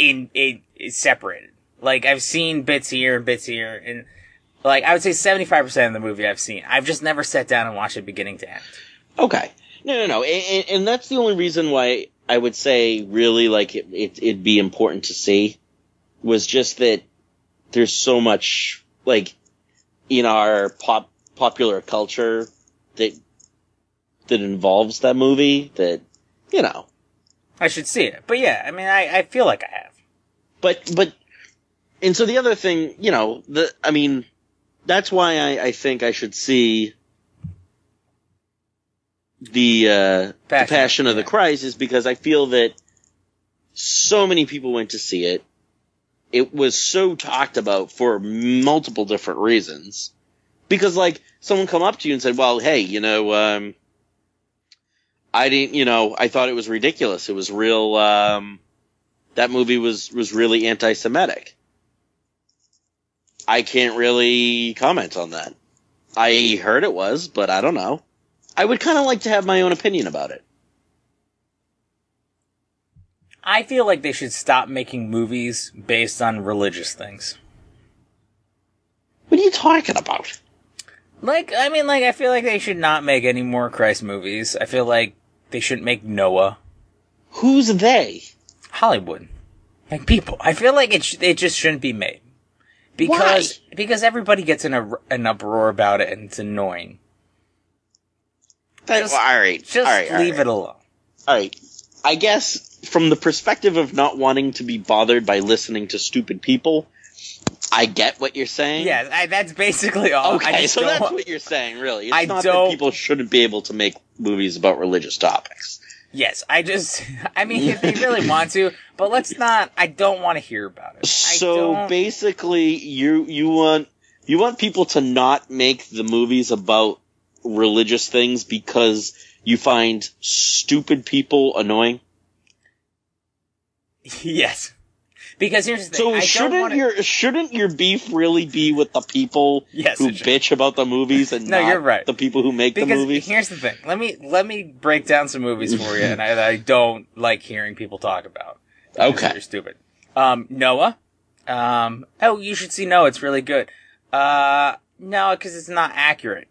in, in, in separated. Like, I've seen bits here and bits here, and, like, I would say seventy-five percent of the movie I've seen. I've just never sat down and watched it beginning to end. Okay. No, no, no. And, and that's the only reason why I would say really, like, it, it, it'd be important to see, was just that there's so much, like, in our pop, popular culture that, that involves that movie that, you know. I should see it. But yeah, I mean, I, I feel like I have. But, but, and so the other thing, you know, the, I mean, that's why I, I think I should see the, uh, Passion, the Passion of yeah. the Christ, is because I feel that so many people went to see it. It was so talked about for multiple different reasons. Because, like, someone come up to you and said, well, hey, you know, um, I didn't, you know, I thought it was ridiculous. It was real, um, that movie was, was really anti-Semitic. I can't really comment on that. I heard it was, but I don't know. I would kind of like to have my own opinion about it. I feel like they should stop making movies based on religious things. What are you talking about? Like, I mean, like, I feel like they should not make any more Christ movies. I feel like they shouldn't make Noah. Who's they? Hollywood. Like, people. I feel like it, sh- it just shouldn't be made. Because, Why? Because everybody gets in a, an uproar about it and it's annoying. Just, well, all right. Just all right, leave all right. it alone. All right. I guess from the perspective of not wanting to be bothered by listening to stupid people, I get what you're saying. Yeah, I, that's basically all. Okay, so that's want... what you're saying, really. It's I not don't... that people shouldn't be able to make movies about religious topics. Yes, I just, I mean, if they really want to, but let's not, I don't want to hear about it. So don't... basically, you, you want, you want people to not make the movies about religious things because you find stupid people annoying? Yes. Because here's the thing. So I shouldn't don't wanna... your shouldn't your beef really be with the people yes, who bitch about the movies and no, not you're right. the people who make because the movies? Here's the thing. Let me let me break down some movies for you, and I, I don't like hearing people talk about. Okay, you're stupid. Um, Noah. Um, oh, you should see Noah. It's really good. Uh, no, because it's not accurate.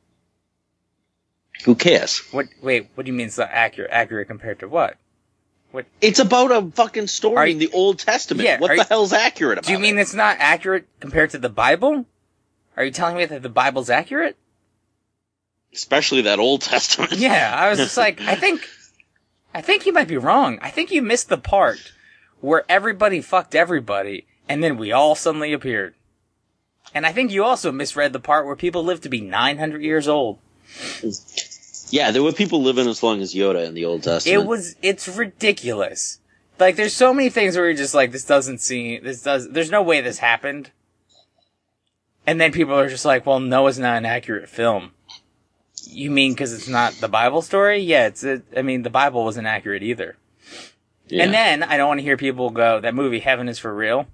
Who cares? What? Wait, what do you mean it's not accurate? Accurate compared to what? What? It's about a fucking story you, in the Old Testament. Yeah, what the you, hell's accurate about it? Do you mean it? it's not accurate compared to the Bible? Are you telling me that the Bible's accurate? Especially that Old Testament. Yeah, I was just like, I think, I think you might be wrong. I think you missed the part where everybody fucked everybody, and then we all suddenly appeared. And I think you also misread the part where people lived to be nine hundred years old. Yeah, there were people living as long as Yoda in the Old Testament. It was, it's ridiculous. Like, there's so many things where you're just like, this doesn't seem, this does, there's no way this happened. And then people are just like, well, Noah's not an accurate film. You mean because it's not the Bible story? Yeah, it's, a, I mean, the Bible wasn't accurate either. Yeah. And then, I don't want to hear people go, that movie, Heaven is for Real.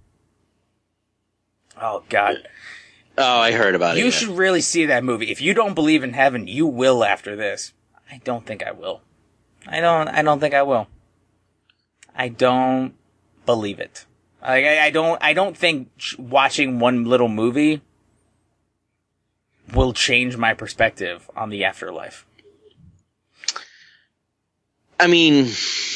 Oh, God. Oh, I heard about you it. You should really see that movie. If you don't believe in heaven, you will after this. I don't think I will. I don't, I don't think I will. I don't believe it. Like, I, I don't, I don't think watching one little movie will change my perspective on the afterlife. I mean,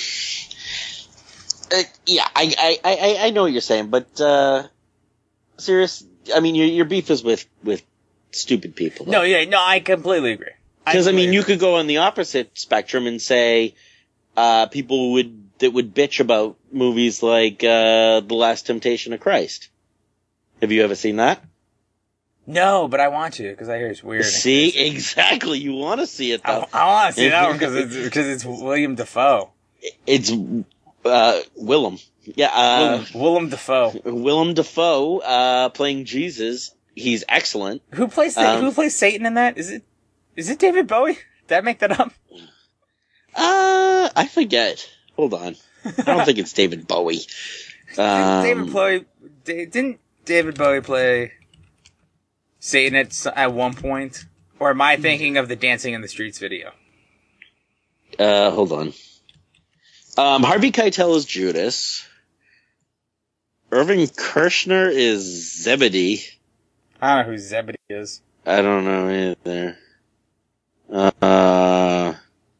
uh, yeah, I, I, I, I know what you're saying, but, uh, serious, I mean, your, your beef is with, with stupid people. Though. No, yeah, no, I completely agree. Because, I, I mean, you could go on the opposite spectrum and say, uh, people would, that would bitch about movies like, uh, The Last Temptation of Christ. Have you ever seen that? No, but I want to, because I hear it's weird. See, exactly. You want to see it, though. I, I want to see that one, because it's, because it's William Dafoe. It's, uh, Willem. Yeah, uh, Willem, Willem Dafoe. Willem Dafoe, uh, playing Jesus. He's excellent. Who plays, the, um, who plays Satan in that? Is it, is it David Bowie? Did I make that up? Uh, I forget. Hold on. I don't think it's David Bowie. Um, David Bowie, didn't David Bowie play Satan at, at one point? Or am I thinking of the Dancing in the Streets video? Uh, hold on. Um, Harvey Keitel is Judas. Irving Kershner is Zebedee. I don't know who Zebedee is. I don't know either. Uh,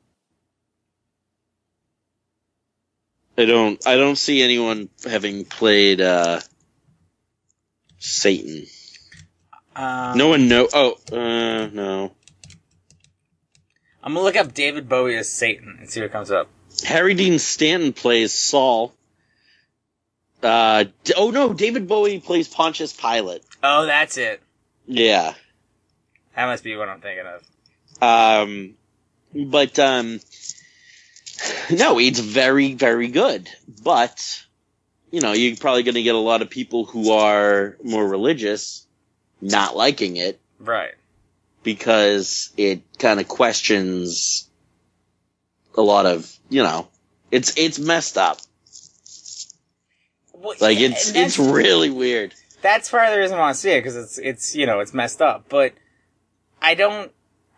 I don't. I don't see anyone having played uh, Satan. Um, No one know. Oh, uh, no. I'm gonna look up David Bowie as Satan and see what comes up. Harry Dean Stanton plays Saul. Uh, d- oh no, David Bowie plays Pontius Pilate. Oh, that's it. Yeah. That must be what I'm thinking of. Um, but, um, no, it's very, very good. But, you know, you're probably going to get a lot of people who are more religious not liking it. Right. Because it kind of questions a lot of, you know, it's, it's messed up. Well, Like, yeah, it's, it's really weird. That's part of the reason I want to see it, because it's, it's, you know, it's messed up. But I don't,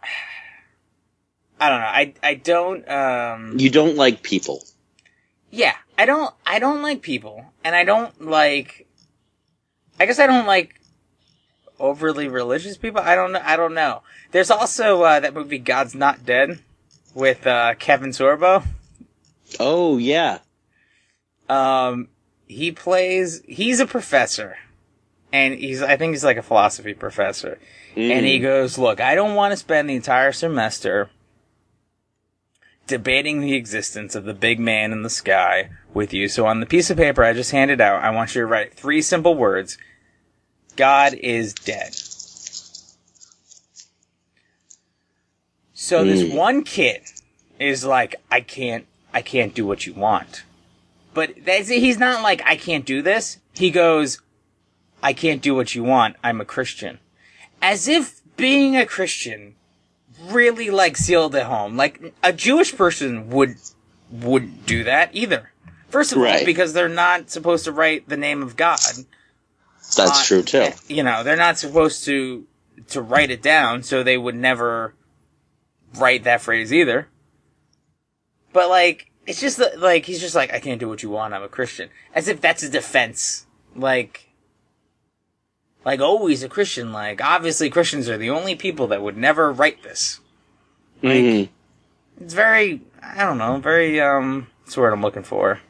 I don't know, I, I don't, um... You don't like people. Yeah, I don't, I don't like people. And I don't like, I guess I don't like overly religious people. I don't know, I don't know. There's also, uh, that movie God's Not Dead with, uh, Kevin Sorbo. Oh, yeah. Um, he plays, he's a professor. And he's, I think he's like a philosophy professor. Mm. And he goes, look, I don't want to spend the entire semester debating the existence of the big man in the sky with you. So on the piece of paper I just handed out, I want you to write three simple words. God is dead. So mm. this one kid is like, I can't, I can't do what you want. But that's, he's not like, I can't do this. He goes, I can't do what you want. I'm a Christian. As if being a Christian really, like, sealed it home. Like, a Jewish person would, would do that either. First of right. all, because they're not supposed to write the name of God. That's uh, true, too. You know, they're not supposed to, to write it down, so they would never write that phrase either. But, like, it's just, like, he's just like, I can't do what you want. I'm a Christian. As if that's a defense. Like, Like, oh, he's a Christian. Like, obviously Christians are the only people that would never write this. Like, mm-hmm. It's very, I don't know, very, um, what's the word I'm looking for?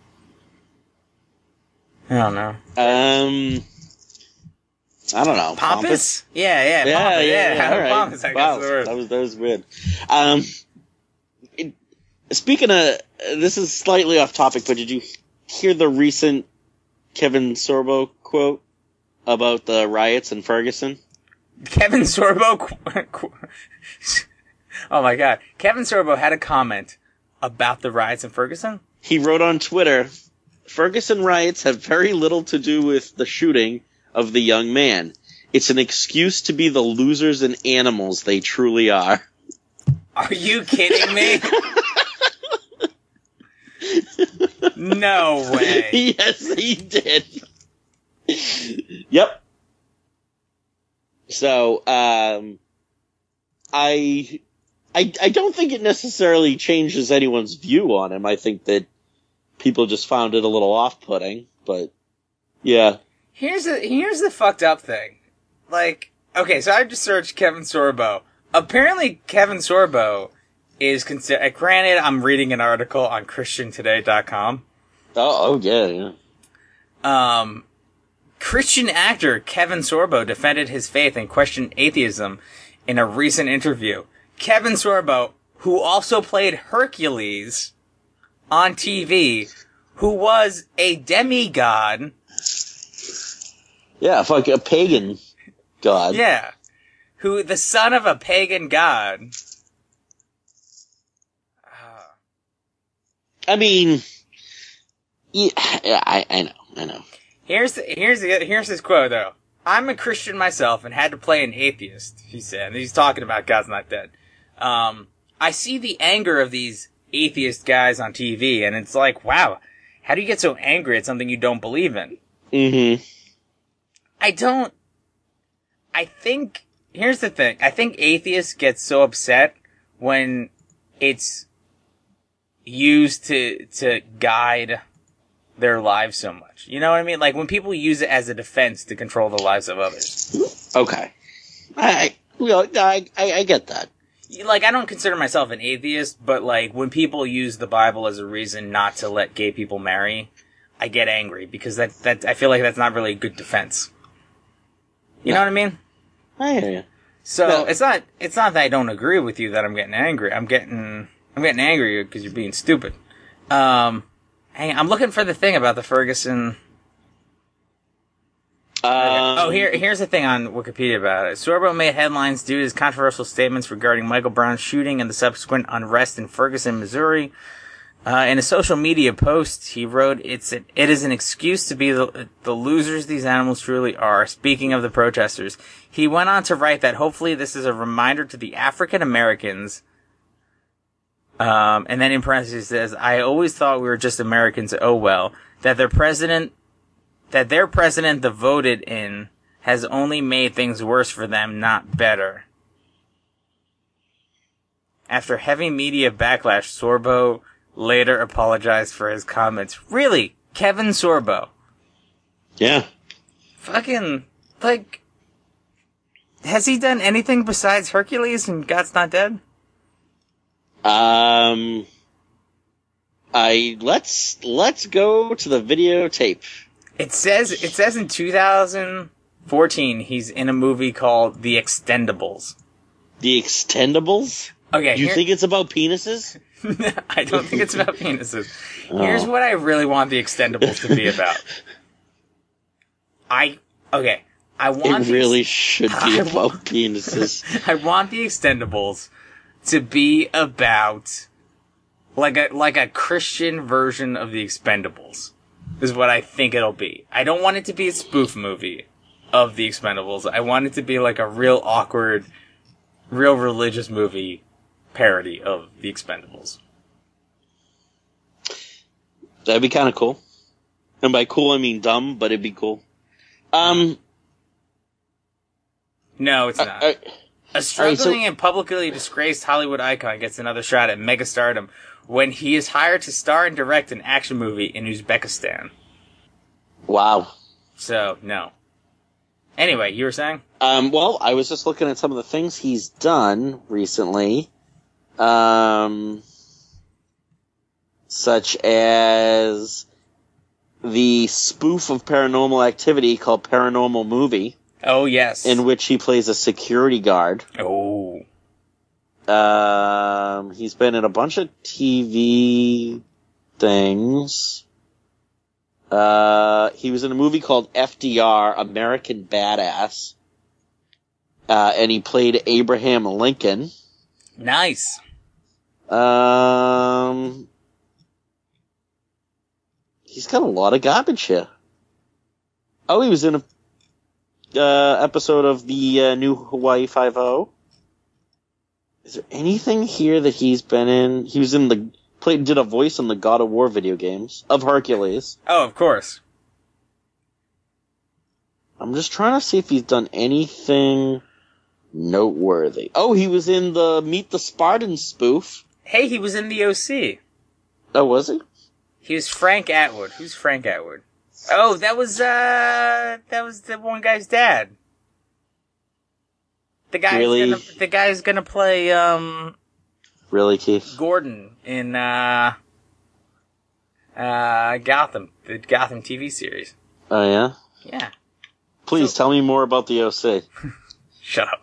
I don't know. Um, I don't know. Pompous? Pompous? Yeah, yeah, yeah, pompous. yeah, yeah, yeah. All right. Pompous, I wow. guess the word. That was, that was weird. Um, it, speaking of, this is slightly off topic, but did you hear the recent Kevin Sorbo quote about the riots in Ferguson? Kevin Sorbo? Qu- qu- oh my god. Kevin Sorbo had a comment about the riots in Ferguson? He wrote on Twitter, Ferguson riots have very little to do with the shooting of the young man. It's an excuse to be the losers and animals they truly are. Are you kidding me? No way. Yes, he did. Yep. So, um, I, I, I don't think it necessarily changes anyone's view on him. I think that people just found it a little off-putting, but yeah. Here's the, here's the fucked up thing. Like, okay, so I just searched Kevin Sorbo. Apparently Kevin Sorbo is considered, granted, I'm reading an article on Christian Today dot com. Oh, oh yeah, yeah. Um, Christian actor Kevin Sorbo defended his faith and questioned atheism in a recent interview. Kevin Sorbo, who also played Hercules on T V, who was a demigod. Yeah, like a pagan god. Yeah. Who, the son of a pagan god. I mean, yeah, I, I know, I know. Here's here's the, here's his quote though. I'm a Christian myself and had to play an atheist. He said, and he's talking about God's not dead. Um, I see the anger of these atheist guys on T V, and it's like, wow, how do you get so angry at something you don't believe in? Mm-hmm. I don't. I think here's the thing. I think atheists get so upset when it's used to to guide their lives so much. You know what I mean? Like when people use it as a defense to control the lives of others. Okay. I, well, I, I, I get that. Like, I don't consider myself an atheist, but like when people use the Bible as a reason not to let gay people marry, I get angry because that, that I feel like that's not really a good defense. You No. know what I mean? I hear you. So No. it's not it's not that I don't agree with you that I'm getting angry. I'm getting I'm getting angry because you're being stupid. Um, hang on, I'm looking for the thing about the Ferguson. Um, oh, here here's the thing on Wikipedia about it. Sorbo made headlines due to his controversial statements regarding Michael Brown's shooting and the subsequent unrest in Ferguson, Missouri. Uh, in a social media post, he wrote, "It's an, it is an excuse to be the, the losers these animals truly are." Speaking of the protesters, he went on to write that hopefully this is a reminder to the African Americans. Um, and then in parentheses says, "I always thought we were just Americans. Oh well, that their president, that their president, the voted in, has only made things worse for them, not better." After heavy media backlash, Sorbo later apologized for his comments. Really? Kevin Sorbo? Yeah. Fucking, like, has he done anything besides Hercules and God's Not Dead? Um, I, let's, let's go to the videotape. It says, it says in two thousand fourteen he's in a movie called The Extendables. The Extendables? Okay, You here- think it's about penises? I don't think it's about penises. Oh. Here's what I really want The Extendables to be about. I, okay, I want It the really ex- should be I about wa- penises. I want The Extendables to be about like a like a Christian version of The Expendables. Is what I think it'll be. I don't want it to be a spoof movie of The Expendables. I want it to be like a real awkward, real religious movie parody of The Expendables. That'd be kind of cool. And by cool, I mean dumb, but it'd be cool. Um, No, it's I- not. I- A struggling Alright, so- and publicly disgraced Hollywood icon gets another shot at megastardom when he is hired to star and direct an action movie in Uzbekistan. wow. So, no. Anyway, you were saying? Um, well, I was just looking at some of the things he's done recently. Um, such as the spoof of Paranormal Activity called Paranormal Movie, Oh, yes. in which he plays a security guard. Oh. Um, he's been in a bunch of T V things. Uh, he was in a movie called F D R, American Badass. Uh, and he played Abraham Lincoln. Nice. Um, he's got a lot of garbage here. Oh, he was in a uh, episode of the uh, new Hawaii Five-O. Is there anything here that he's been in? He was in the played did a voice in the God of War video games of Hercules. Oh, of course. I'm just trying to see if he's done anything noteworthy. Oh, he was in the Meet the Spartans spoof. Hey, he was in the O C. Oh, was he? He was Frank Atwood. Who's Frank Atwood? Oh, that was, uh, that was the one guy's dad. The guy Really? who's gonna, the guy who's gonna play, um, Really, Keith? Gordon in, uh, uh, Gotham, the Gotham T V series. Oh, yeah? Yeah. Please So- tell me more about the O C. Shut up.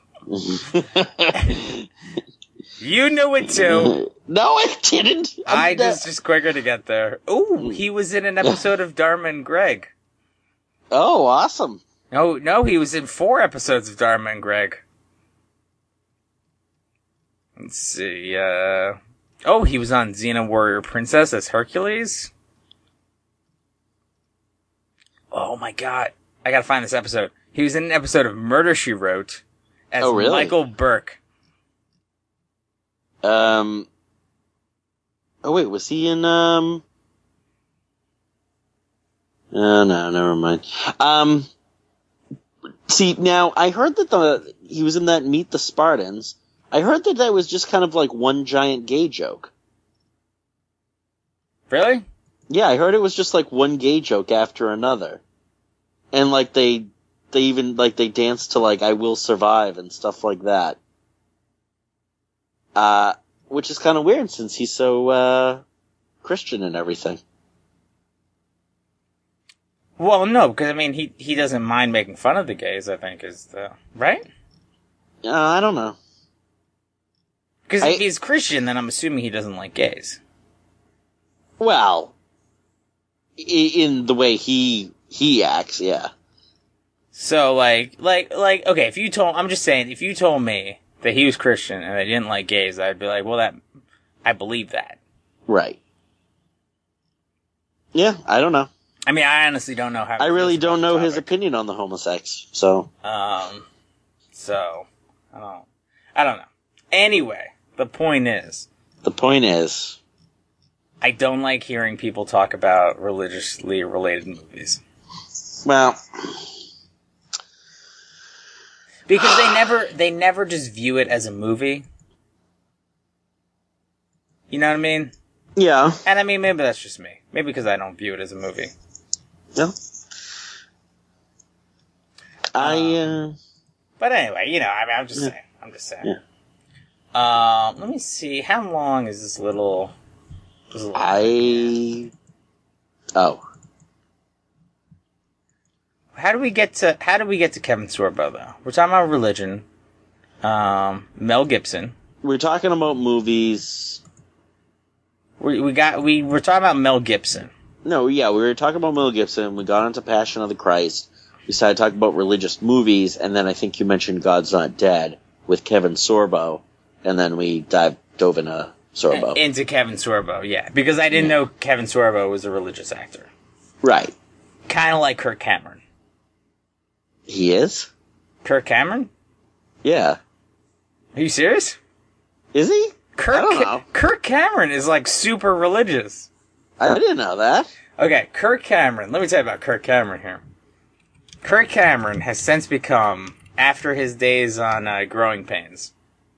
You knew it too. No, I didn't. I'm I not- just, just quicker to get there. Ooh, he was in an episode of Dharma and Greg. Oh, awesome. No, no, he was in four episodes of Dharma and Greg. Let's see, uh... Oh, he was on Xena Warrior Princess as Hercules? Oh my god. I gotta find this episode. He was in an episode of Murder, She Wrote as Oh, really? Michael Burke. Um. Oh wait, was he in um? Oh no, never mind. Um. See, now I heard that the he was in that Meet the Spartans. I heard that that was just kind of like one giant gay joke. Really? Yeah, I heard it was just like one gay joke after another. And like they they even like they danced to like I Will Survive and stuff like that. Uh which is kind of weird since he's so uh Christian and everything. Well, no, because I mean he he doesn't mind making fun of the gays, I think is the right? Uh, I don't know. Because if he's Christian, then I'm assuming he doesn't like gays. Well, in the way he he acts, yeah. So like like like okay, if you told I'm just saying if you told me that he was Christian and that he didn't like gays, I'd be like, well, that I believe that. Right. Yeah, I don't know. I mean, I honestly don't know how. I really don't know his opinion on the homosex. So. Um. So I don't. I don't know. Anyway, the point is. The point is. I don't like hearing people talk about religiously related movies. Well. Because they never, they never just view it as a movie. You know what I mean? Yeah. And I mean, maybe that's just me. Maybe because I don't view it as a movie. Yeah. I, um, uh... But anyway, you know, I mean, I'm just yeah. saying. I'm just saying. Yeah. Um, let me see. How long is this little... This little I... Oh. How do we get to, how do we get to Kevin Sorbo, though? We're talking about religion. Um, Mel Gibson. We're talking about movies... We we got we were talking about Mel Gibson. No, yeah, we were talking about Mel Gibson. We got into Passion of the Christ. We started talking about religious movies, and then I think you mentioned God's Not Dead with Kevin Sorbo, and then we dived dove into Sorbo. Into Kevin Sorbo, yeah, because I didn't yeah. know Kevin Sorbo was a religious actor. Right. Kind of like Kirk Cameron. He is? Kirk Cameron? Yeah. Are you serious? Is he? Kirk, I don't know. Kirk Cameron is like super religious. I didn't know that. Okay, Kirk Cameron. Let me tell you about Kirk Cameron here. Kirk Cameron has since become, after his days on uh, Growing Pains,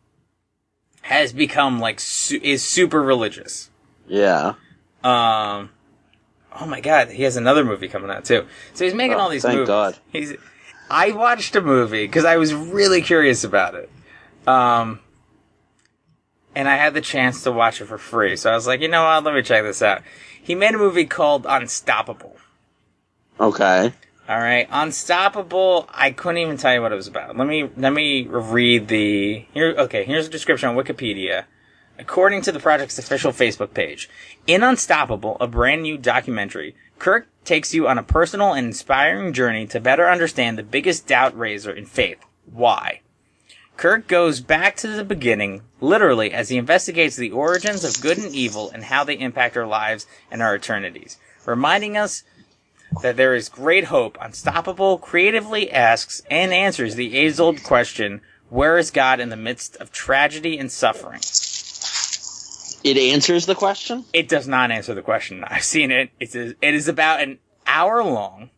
has become like su- is super religious. Yeah. Um. Oh my God, he has another movie coming out too. So he's making oh, all these thank movies. God. He's. I watched a movie because I was really curious about it. Um. And I had the chance to watch it for free. So I was like, you know what, let me check this out. He made a movie called Unstoppable. Okay. Alright, Unstoppable, I couldn't even tell you what it was about. Let me, let me read the, here, okay, here's a description on Wikipedia. According to the project's official Facebook page, in Unstoppable, a brand new documentary, Kirk takes you on a personal and inspiring journey to better understand the biggest doubt raiser in faith. Why? Kirk goes back to the beginning, literally, as he investigates the origins of good and evil and how they impact our lives and our eternities, reminding us that there is great hope. Unstoppable creatively asks and answers the age-old question, where is God in the midst of tragedy and suffering? It answers the question? It does not answer the question. I've seen it. It's a, it is about an hour long.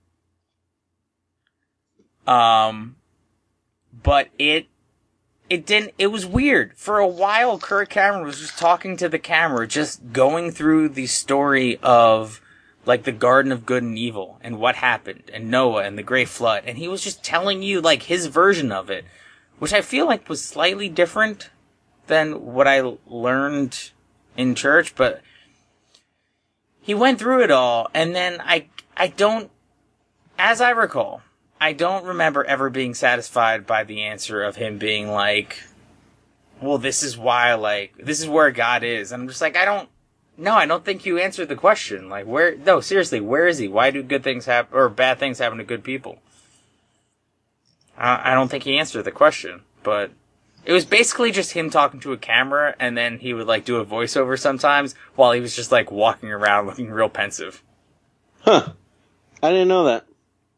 Um... But it, it didn't, it was weird. For a while, Kirk Cameron was just talking to the camera, just going through the story of, like, the Garden of Good and Evil, and what happened, and Noah, and the Great Flood, and he was just telling you, like, his version of it, which I feel like was slightly different than what I learned in church, but he went through it all, and then I, I don't, as I recall, I don't remember ever being satisfied by the answer of him being like, well, this is why, like, this is where God is. And I'm just like, I don't, no, I don't think you answered the question. Like, where, no, seriously, where is he? Why do good things happen, or bad things happen to good people? I, I don't think he answered the question, but it was basically just him talking to a camera, and then he would, like, do a voiceover sometimes while he was just, like, walking around looking real pensive. Huh. I didn't know that.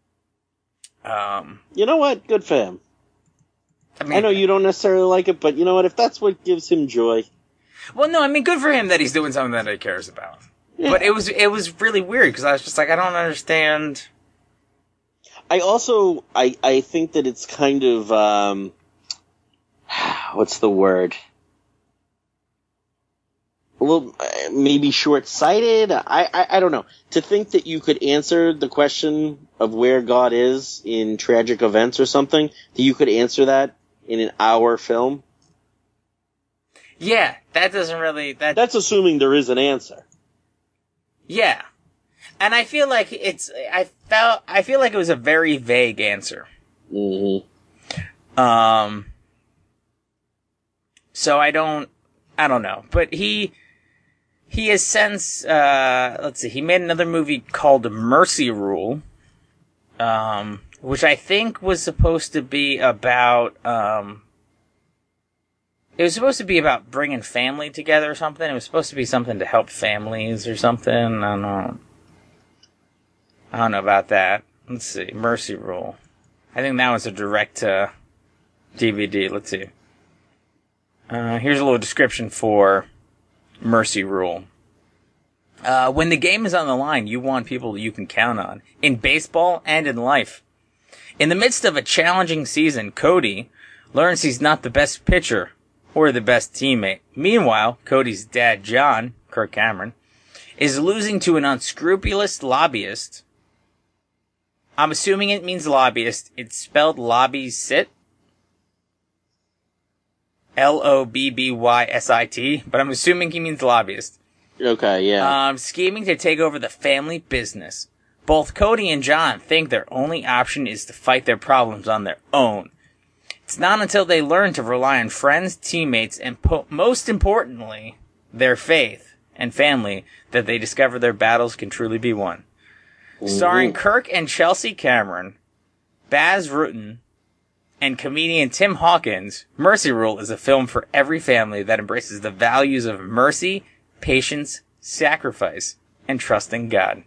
Um, you know what? Good for him. I mean, I know you don't necessarily like it, but you know what? If that's what gives him joy. Well, no, I mean, good for him that he's doing something that he cares about. Yeah. But it was, it was really weird, because I was just like, I don't understand. I also, I, I think that it's kind of, um, what's the word? a little uh, maybe short-sighted. I, I I don't know. To think that you could answer the question of where God is in tragic events or something, that you could answer that in an hour film. Yeah, that doesn't really... That, That's assuming there is an answer. Yeah. And I feel like it's... I felt... I feel like it was a very vague answer. Mm-hmm. Um... So I don't... I don't know. But he... He has since... Uh, let's see. He made another movie called Mercy Rule. Um... Which I think was supposed to be about... Um... It was supposed to be about bringing family together or something. It was supposed to be something to help families or something. I don't know. I don't know about that. Let's see. Mercy Rule. I think that was a direct uh, D V D. Let's see. Uh, here's a little description for Mercy Rule. Uh, when the game is on the line, you want people you can count on. In baseball and in life. In the midst of a challenging season, Cody learns he's not the best pitcher or the best teammate. Meanwhile, Cody's dad, John, Kirk Cameron, is losing to an unscrupulous lobbyist. I'm assuming it means lobbyist. It's spelled lobby-sit. L O B B Y S I T. But I'm assuming he means lobbyist. Okay, yeah. Um, scheming to take over the family business. Both Cody and John think their only option is to fight their problems on their own. It's not until they learn to rely on friends, teammates, and po- most importantly, their faith and family that they discover their battles can truly be won. Ooh. Starring Kirk and Chelsea Cameron, Baz Rutten, and comedian Tim Hawkins, Mercy Rule is a film for every family that embraces the values of mercy, patience, sacrifice, and trusting God.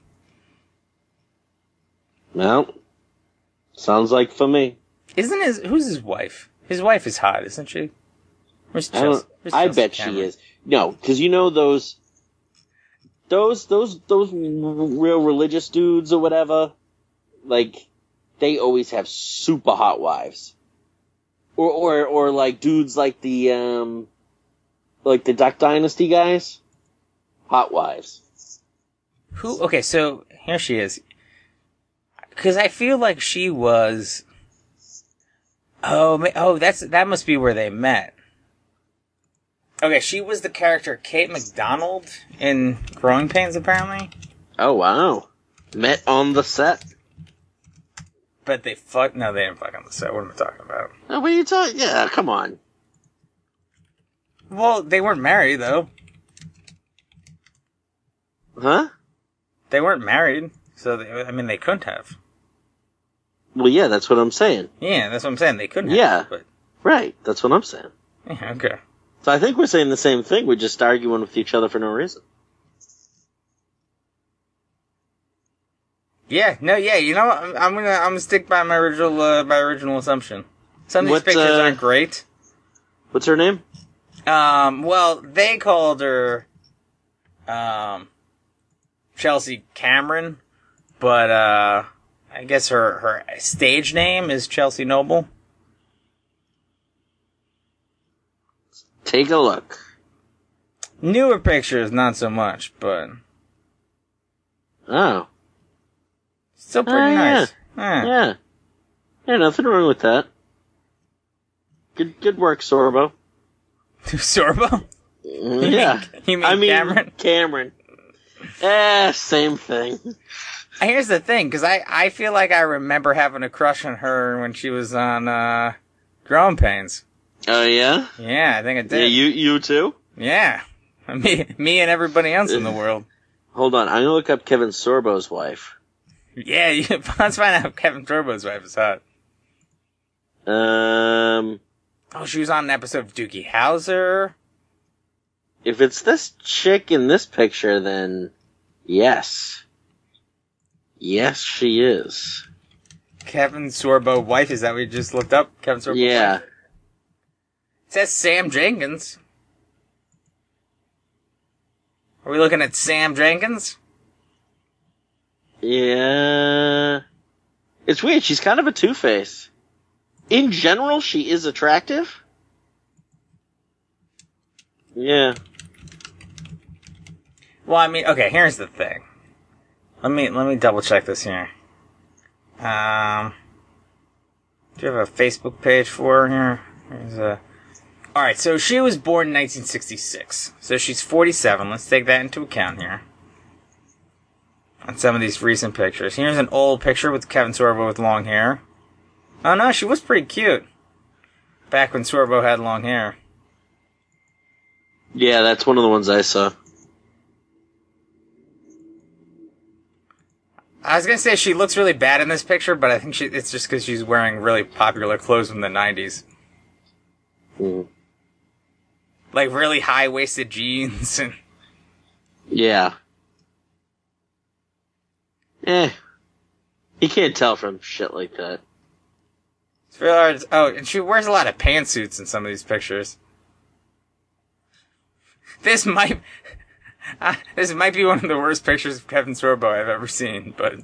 Well, sounds like for me. Isn't his... Who's his wife? His wife is hot, isn't she? Where's I, Chelsea? Where's I Chelsea bet Cameron? she is. No, because you know those... Those, those, those real religious dudes or whatever, like, they always have super hot wives. Or, or, or like dudes like the, um, like the Duck Dynasty guys. Hot wives. Who? Okay, so here she is. Because I feel like she was... Oh, ma- oh, that's that must be where they met. Okay, she was the character Kate McDonald in Growing Pains, apparently. Oh, wow. Met on the set? But they fuck... No, they didn't fuck on the set. What am I talking about? Oh, what are you talking... Yeah, come on. Well, they weren't married, though. Huh? They weren't married, so, they, I mean, they couldn't have. Well, yeah, that's what I'm saying. Yeah, that's what I'm saying. They couldn't have. Yeah, But, right. That's what I'm saying. yeah, okay. So I think we're saying the same thing. We're just arguing with each other for no reason. Yeah, no, yeah, you know, I'm, I'm gonna, I'm gonna stick by my original, uh, my original assumption. Some of these What, pictures uh, aren't great. What's her name? Um, well, they called her, um, Chelsea Cameron, but, uh, I guess her, her stage name is Chelsea Noble. Take a look. Newer pictures, not so much, but Oh. still pretty Oh, yeah. nice. Yeah. Yeah. Yeah, nothing wrong with that. Good good work, Sorbo. Sorbo? Mm, yeah. You mean I mean, Cameron? Cameron. Eh, same thing. Here's the thing, because I, I feel like I remember having a crush on her when she was on, uh, Growing Pains. Oh, yeah? Yeah, I think I did. Yeah, you you too? Yeah. Me, me and everybody else in the world. Hold on, I'm gonna look up Kevin Sorbo's wife. Yeah, you, let's find out if Kevin Sorbo's wife is hot. Um, Oh, she was on an episode of Doogie Howser. if it's this chick in this picture, then yes. Yes, she is. Kevin Sorbo wife, is that what you just looked up? Kevin Sorbo Yeah. wife? It says Sam Jenkins. Are we looking at Sam Jenkins? Yeah. It's weird, she's kind of a two-face. In general, she is attractive. Yeah. Well, I mean, okay, here's the thing. Let me, let me double check this here. Um, do you have a Facebook page for her here? Here's a... Alright, so she was born in nineteen sixty-six. So she's forty-seven. Let's take that into account here. On some of these recent pictures. Here's an old picture with Kevin Sorbo with long hair. Oh no, she was pretty cute. Back when Sorbo had long hair. Yeah, that's one of the ones I saw. I was gonna say she looks really bad in this picture, but I think she, it's just because she's wearing really popular clothes from the nineties. Mm. Like really high-waisted jeans and... Yeah. Eh. You can't tell from shit like that. It's real hard. Oh, and she wears a lot of pantsuits in some of these pictures. This might... Uh, this might be one of the worst pictures of Kevin Sorbo I've ever seen, but...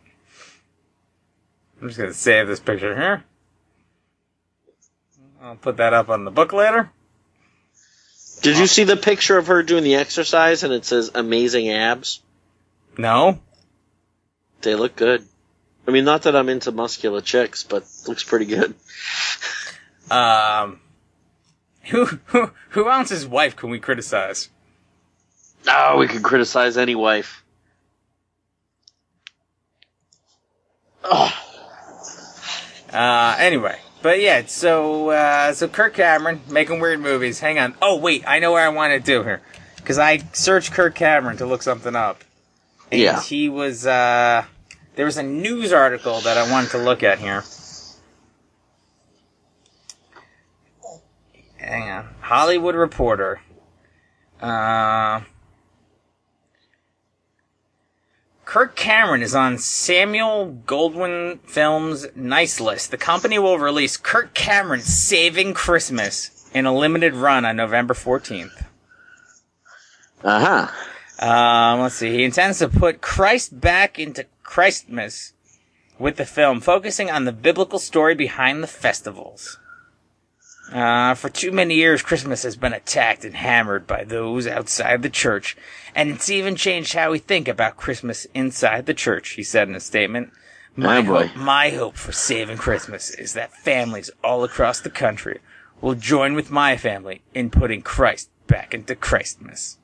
I'm just gonna save this picture here. I'll put that up on the book later. Did you see the picture of her doing the exercise and it says amazing abs? No. They look good. I mean, not that I'm into muscular chicks, but looks pretty good. Um, who who who else's wife can we criticize? Oh, we can criticize any wife. Oh. Uh, anyway. But yeah, so, uh, so Kirk Cameron, making weird movies. Hang on. Oh, wait, I know where I want to do here. Because I searched Kirk Cameron to look something up. And yeah. he was, uh, there was a news article that I wanted to look at here. Hang on. Hollywood Reporter. Uh... Kirk Cameron is on Samuel Goldwyn Films' Nice List. The company will release Kirk Cameron Saving Christmas in a limited run on November fourteenth. Uh-huh. Um, let's see. He intends to put Christ back into Christmas with the film, focusing on the biblical story behind the festivals. Uh, for too many years, Christmas has been attacked and hammered by those outside the church, and it's even changed how we think about Christmas inside the church, he said in a statement. My, oh boy. hope, my hope for saving Christmas is that families all across the country will join with my family in putting Christ back into Christmas.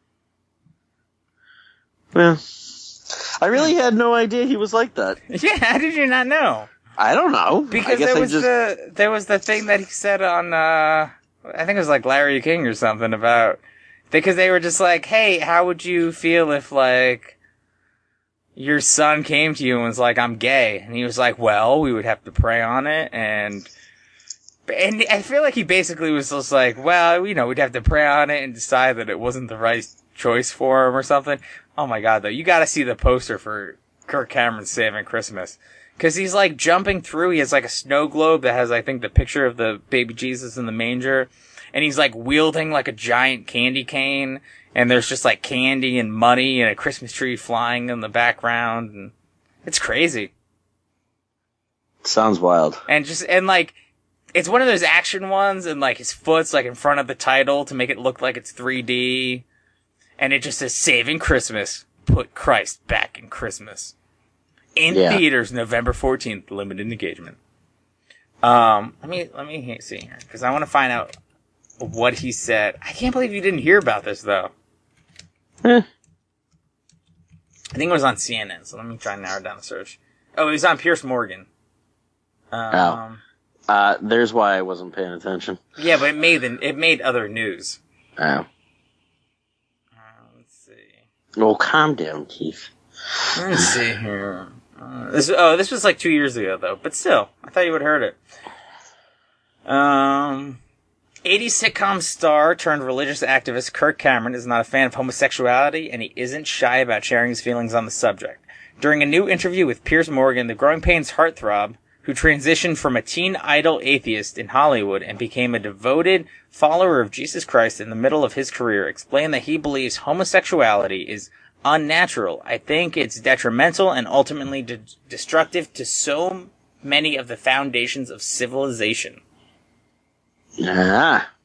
Well, I really had no idea he was like that. Yeah, how did you not know? I don't know. Because I guess there I was just... the there was the thing that he said on uh I think it was like Larry King or something about because they were just like, hey, how would you feel if like your son came to you and was like, I'm gay, and he was like, well, we would have to pray on it, and and I feel like he basically was just like, well, you know, we'd have to pray on it and decide that it wasn't the right choice for him or something. Oh my god, though, you got to see the poster for Kirk Cameron Saving Christmas. Because he's, like, jumping through. He has, like, a snow globe that has, I think, the picture of the baby Jesus in the manger. And he's, like, wielding, like, a giant candy cane. And there's just, like, candy and money and a Christmas tree flying in the background. And it's crazy. Sounds wild. And just, and, like, it's one of those action ones. And, like, his foot's, like, in front of the title to make it look like it's three D. And it just says, Saving Christmas. Put Christ back in Christmas. In yeah. theaters, November fourteenth, limited engagement. Um, let me, let me see here, because I want to find out what he said. I can't believe you didn't hear about this, though. Eh. I think it was on C N N, so let me try and narrow down the search. Oh, it was on Piers Morgan. Um, oh. Uh, there's why I wasn't paying attention. Yeah, but it made the, it made other news. Oh. Uh, let's see. Oh, calm down, Keith. Let's see here. Uh, this oh, this was like two years ago though, but still, I thought you would have heard it. Um, eighties sitcom star turned religious activist Kirk Cameron is not a fan of homosexuality, and he isn't shy about sharing his feelings on the subject. During a new interview with Piers Morgan, the Growing Pains heartthrob, who transitioned from a teen idol atheist in Hollywood and became a devoted follower of Jesus Christ in the middle of his career, explained that he believes homosexuality is unnatural. I think it's detrimental and ultimately de- destructive to so many of the foundations of civilization. Ah.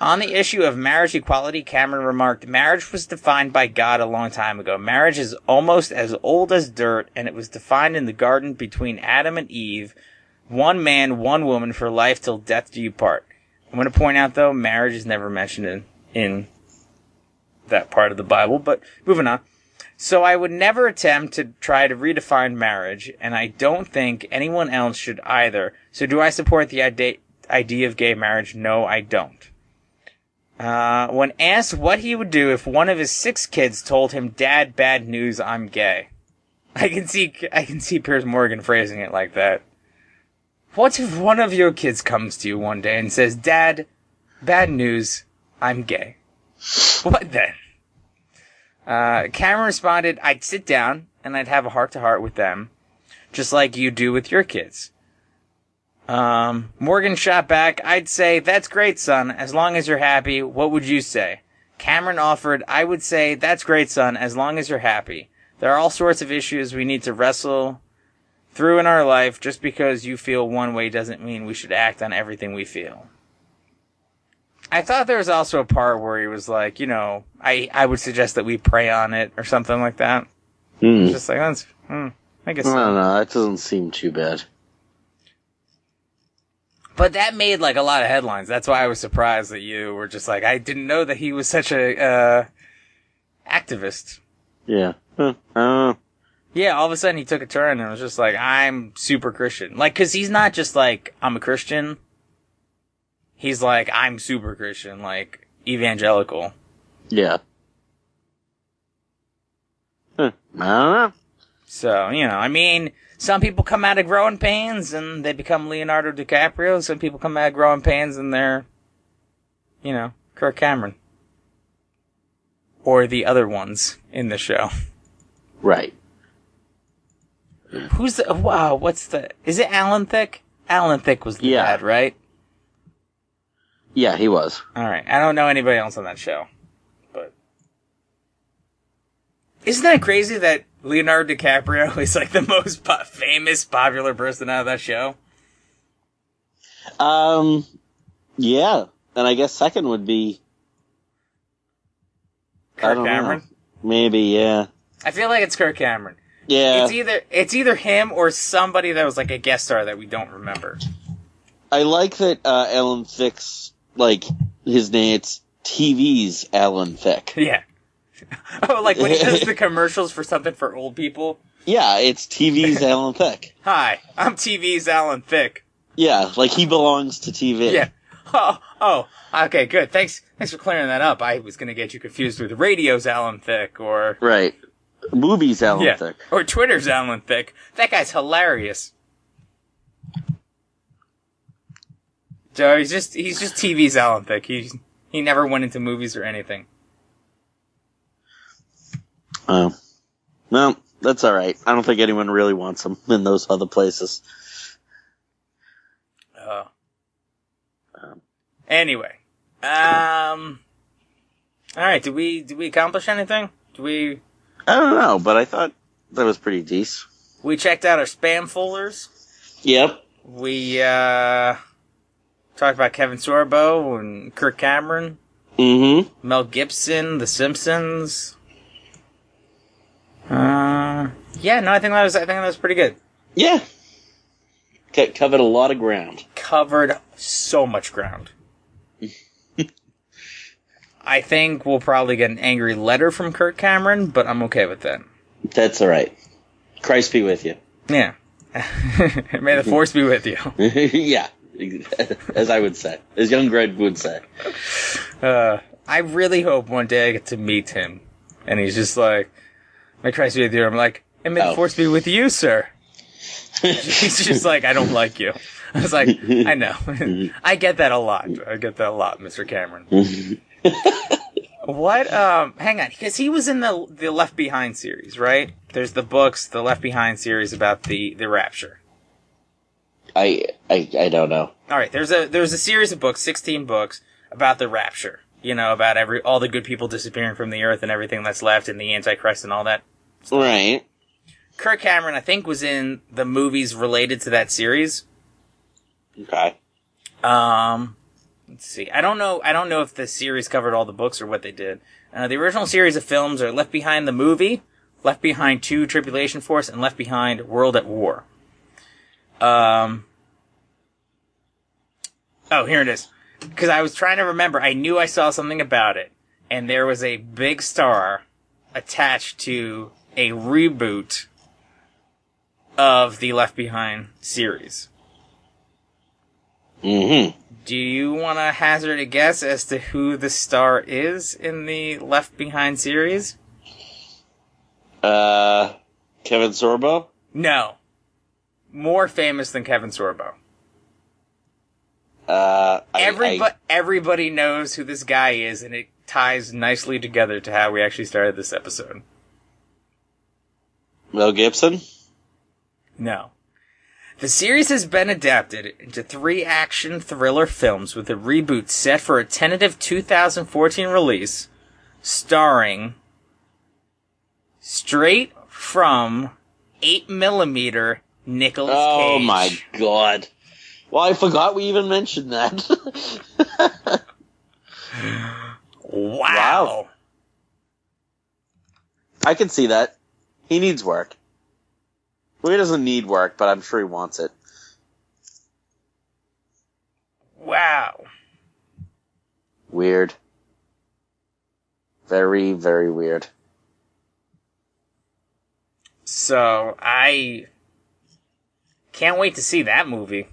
On the issue of marriage equality, Cameron remarked, marriage was defined by God a long time ago. Marriage is almost as old as dirt, and it was defined in the garden between Adam and Eve. One man, one woman for life till death do you part. I'm going to point out, though, marriage is never mentioned in, in that part of the Bible, but moving on. So I would never attempt to try to redefine marriage, and I don't think anyone else should either. So do I support the idea, idea of gay marriage? No, I don't. Uh, when asked what he would do if one of his six kids told him, Dad, bad news, I'm gay. I can see, I can see Piers Morgan phrasing it like that. What if one of your kids comes to you one day and says, Dad, bad news, I'm gay? What then? Uh, Cameron responded, I'd sit down and I'd have a heart-to-heart with them, just like you do with your kids. Um, Morgan shot back, I'd say, that's great, son, as long as you're happy. What would you say? Cameron offered, I would say, that's great, son, as long as you're happy. There are all sorts of issues we need to wrestle through in our life. Just because you feel one way doesn't mean we should act on everything we feel. I thought there was also a part where he was like, you know, I, I would suggest that we pray on it or something like that. Hmm. Just like, that's, hmm, I guess I so. don't know. That doesn't seem too bad. But that made, like, a lot of headlines. That's why I was surprised that you were just like, I didn't know that he was such a, uh, activist. Yeah. Huh. I don't know. Yeah, all of a sudden he took a turn and was just like, I'm super Christian. Like, cause he's not just like, I'm a Christian. He's like, I'm super Christian, like, evangelical. Yeah. Huh. I don't know. So, you know, I mean, some people come out of growing pains and they become Leonardo DiCaprio. Some people come out of growing pains and they're, you know, Kirk Cameron. Or the other ones in the show. Right. Who's the, wow, what's the, is it Alan Thicke? Alan Thicke was the Yeah. dad, right? Yeah, he was. Alright, I don't know anybody else on that show. But. Isn't that crazy that Leonardo DiCaprio is like the most po- famous, popular person out of that show? Um, yeah. And I guess second would be... I Kirk don't Cameron? know. Maybe, yeah. I feel like it's Kirk Cameron. Yeah. It's either it's either him or somebody that was like a guest star that we don't remember. I like that uh, Alan Thicke's, like, his name, it's T V's Alan Thicke. Yeah. Oh, like when he does the commercials for something for old people? Yeah, it's T V's Alan Thicke. Hi, I'm T V's Alan Thicke. Yeah, like he belongs to T V. Yeah. Oh, oh, okay, good. Thanks thanks for clearing that up. I was going to get you confused with radio's Alan Thicke or... Right. Movies Alan yeah. Thicke. Or Twitter's Alan Thicke. That guy's hilarious. So he's just he's just T V's Alan Thicke. He he never went into movies or anything. Oh. No, that's alright. I don't think anyone really wants him in those other places. Uh, um. Anyway. Um Alright, did we did we accomplish anything? Did we I don't know, but I thought that was pretty decent. We checked out our spam folders. Yep. We uh talked about Kevin Sorbo and Kirk Cameron. Mm-hmm. Mel Gibson, The Simpsons. Uh, yeah, no, I think that was I think that was pretty good. Yeah. C- covered a lot of ground. Covered so much ground. I think we'll probably get an angry letter from Kirk Cameron, but I'm okay with that. That's alright. Christ be with you. Yeah. May the force be with you. Yeah. As I would say. As young Greg would say. Uh, I really hope one day I get to meet him. And he's just like, may Christ be with you. I'm like, and may the Oh. force be with you, sir. He's just like, I don't like you. I was like, I know. I get that a lot. I get that a lot, Mister Cameron. What, um, hang on, because he was in the the Left Behind series, right? There's the books, the Left Behind series about the, the Rapture. I, I I don't know. Alright, there's a there's a series of books, sixteen books, about the Rapture. You know, about every all the good people disappearing from the earth and everything that's left and the Antichrist and all that. Right. Kirk Cameron, I think, was in the movies related to that series. Okay. Um, let's see. I don't know. I don't know if the series covered all the books or what they did. Uh, the original series of films are Left Behind the movie, Left Behind two Tribulation Force, and Left Behind World at War. Um. Oh, here it is. Because I was trying to remember. I knew I saw something about it. And there was a big star attached to a reboot of the Left Behind series. Mm-hmm. Do you want to hazard a guess as to who the star is in the Left Behind series? Uh, Kevin Sorbo? No. More famous than Kevin Sorbo. Uh, I, Everybody, I, everybody knows who this guy is, and it ties nicely together to how we actually started this episode. Mel Gibson? No. The series has been adapted into three action thriller films with a reboot set for a tentative two thousand fourteen release, starring straight from eight millimeter Nicolas Cage. Oh my god. Well, I forgot we even mentioned that. Wow. Wow. I can see that. He needs work. Well, he doesn't need work, but I'm sure he wants it. Wow. Weird. Very, very weird. So, I can't wait to see that movie.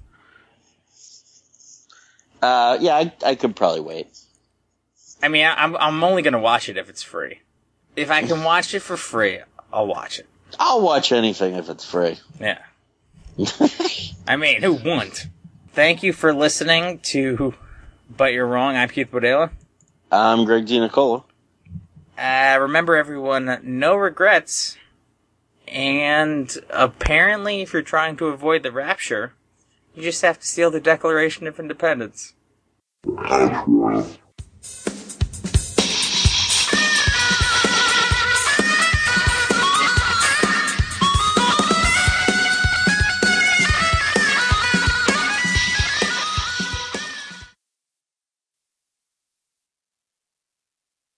Uh, yeah, I, I could probably wait. I mean, I'm I'm only gonna watch it if it's free. If I can watch it for free, I'll watch it. I'll watch anything if it's free. Yeah. I mean, who wouldn't? Thank you for listening to But You're Wrong. I'm Keith Bodela. I'm Greg Giannicola. Uh, remember, everyone, no regrets. And apparently, if you're trying to avoid the rapture, you just have to steal the Declaration of Independence.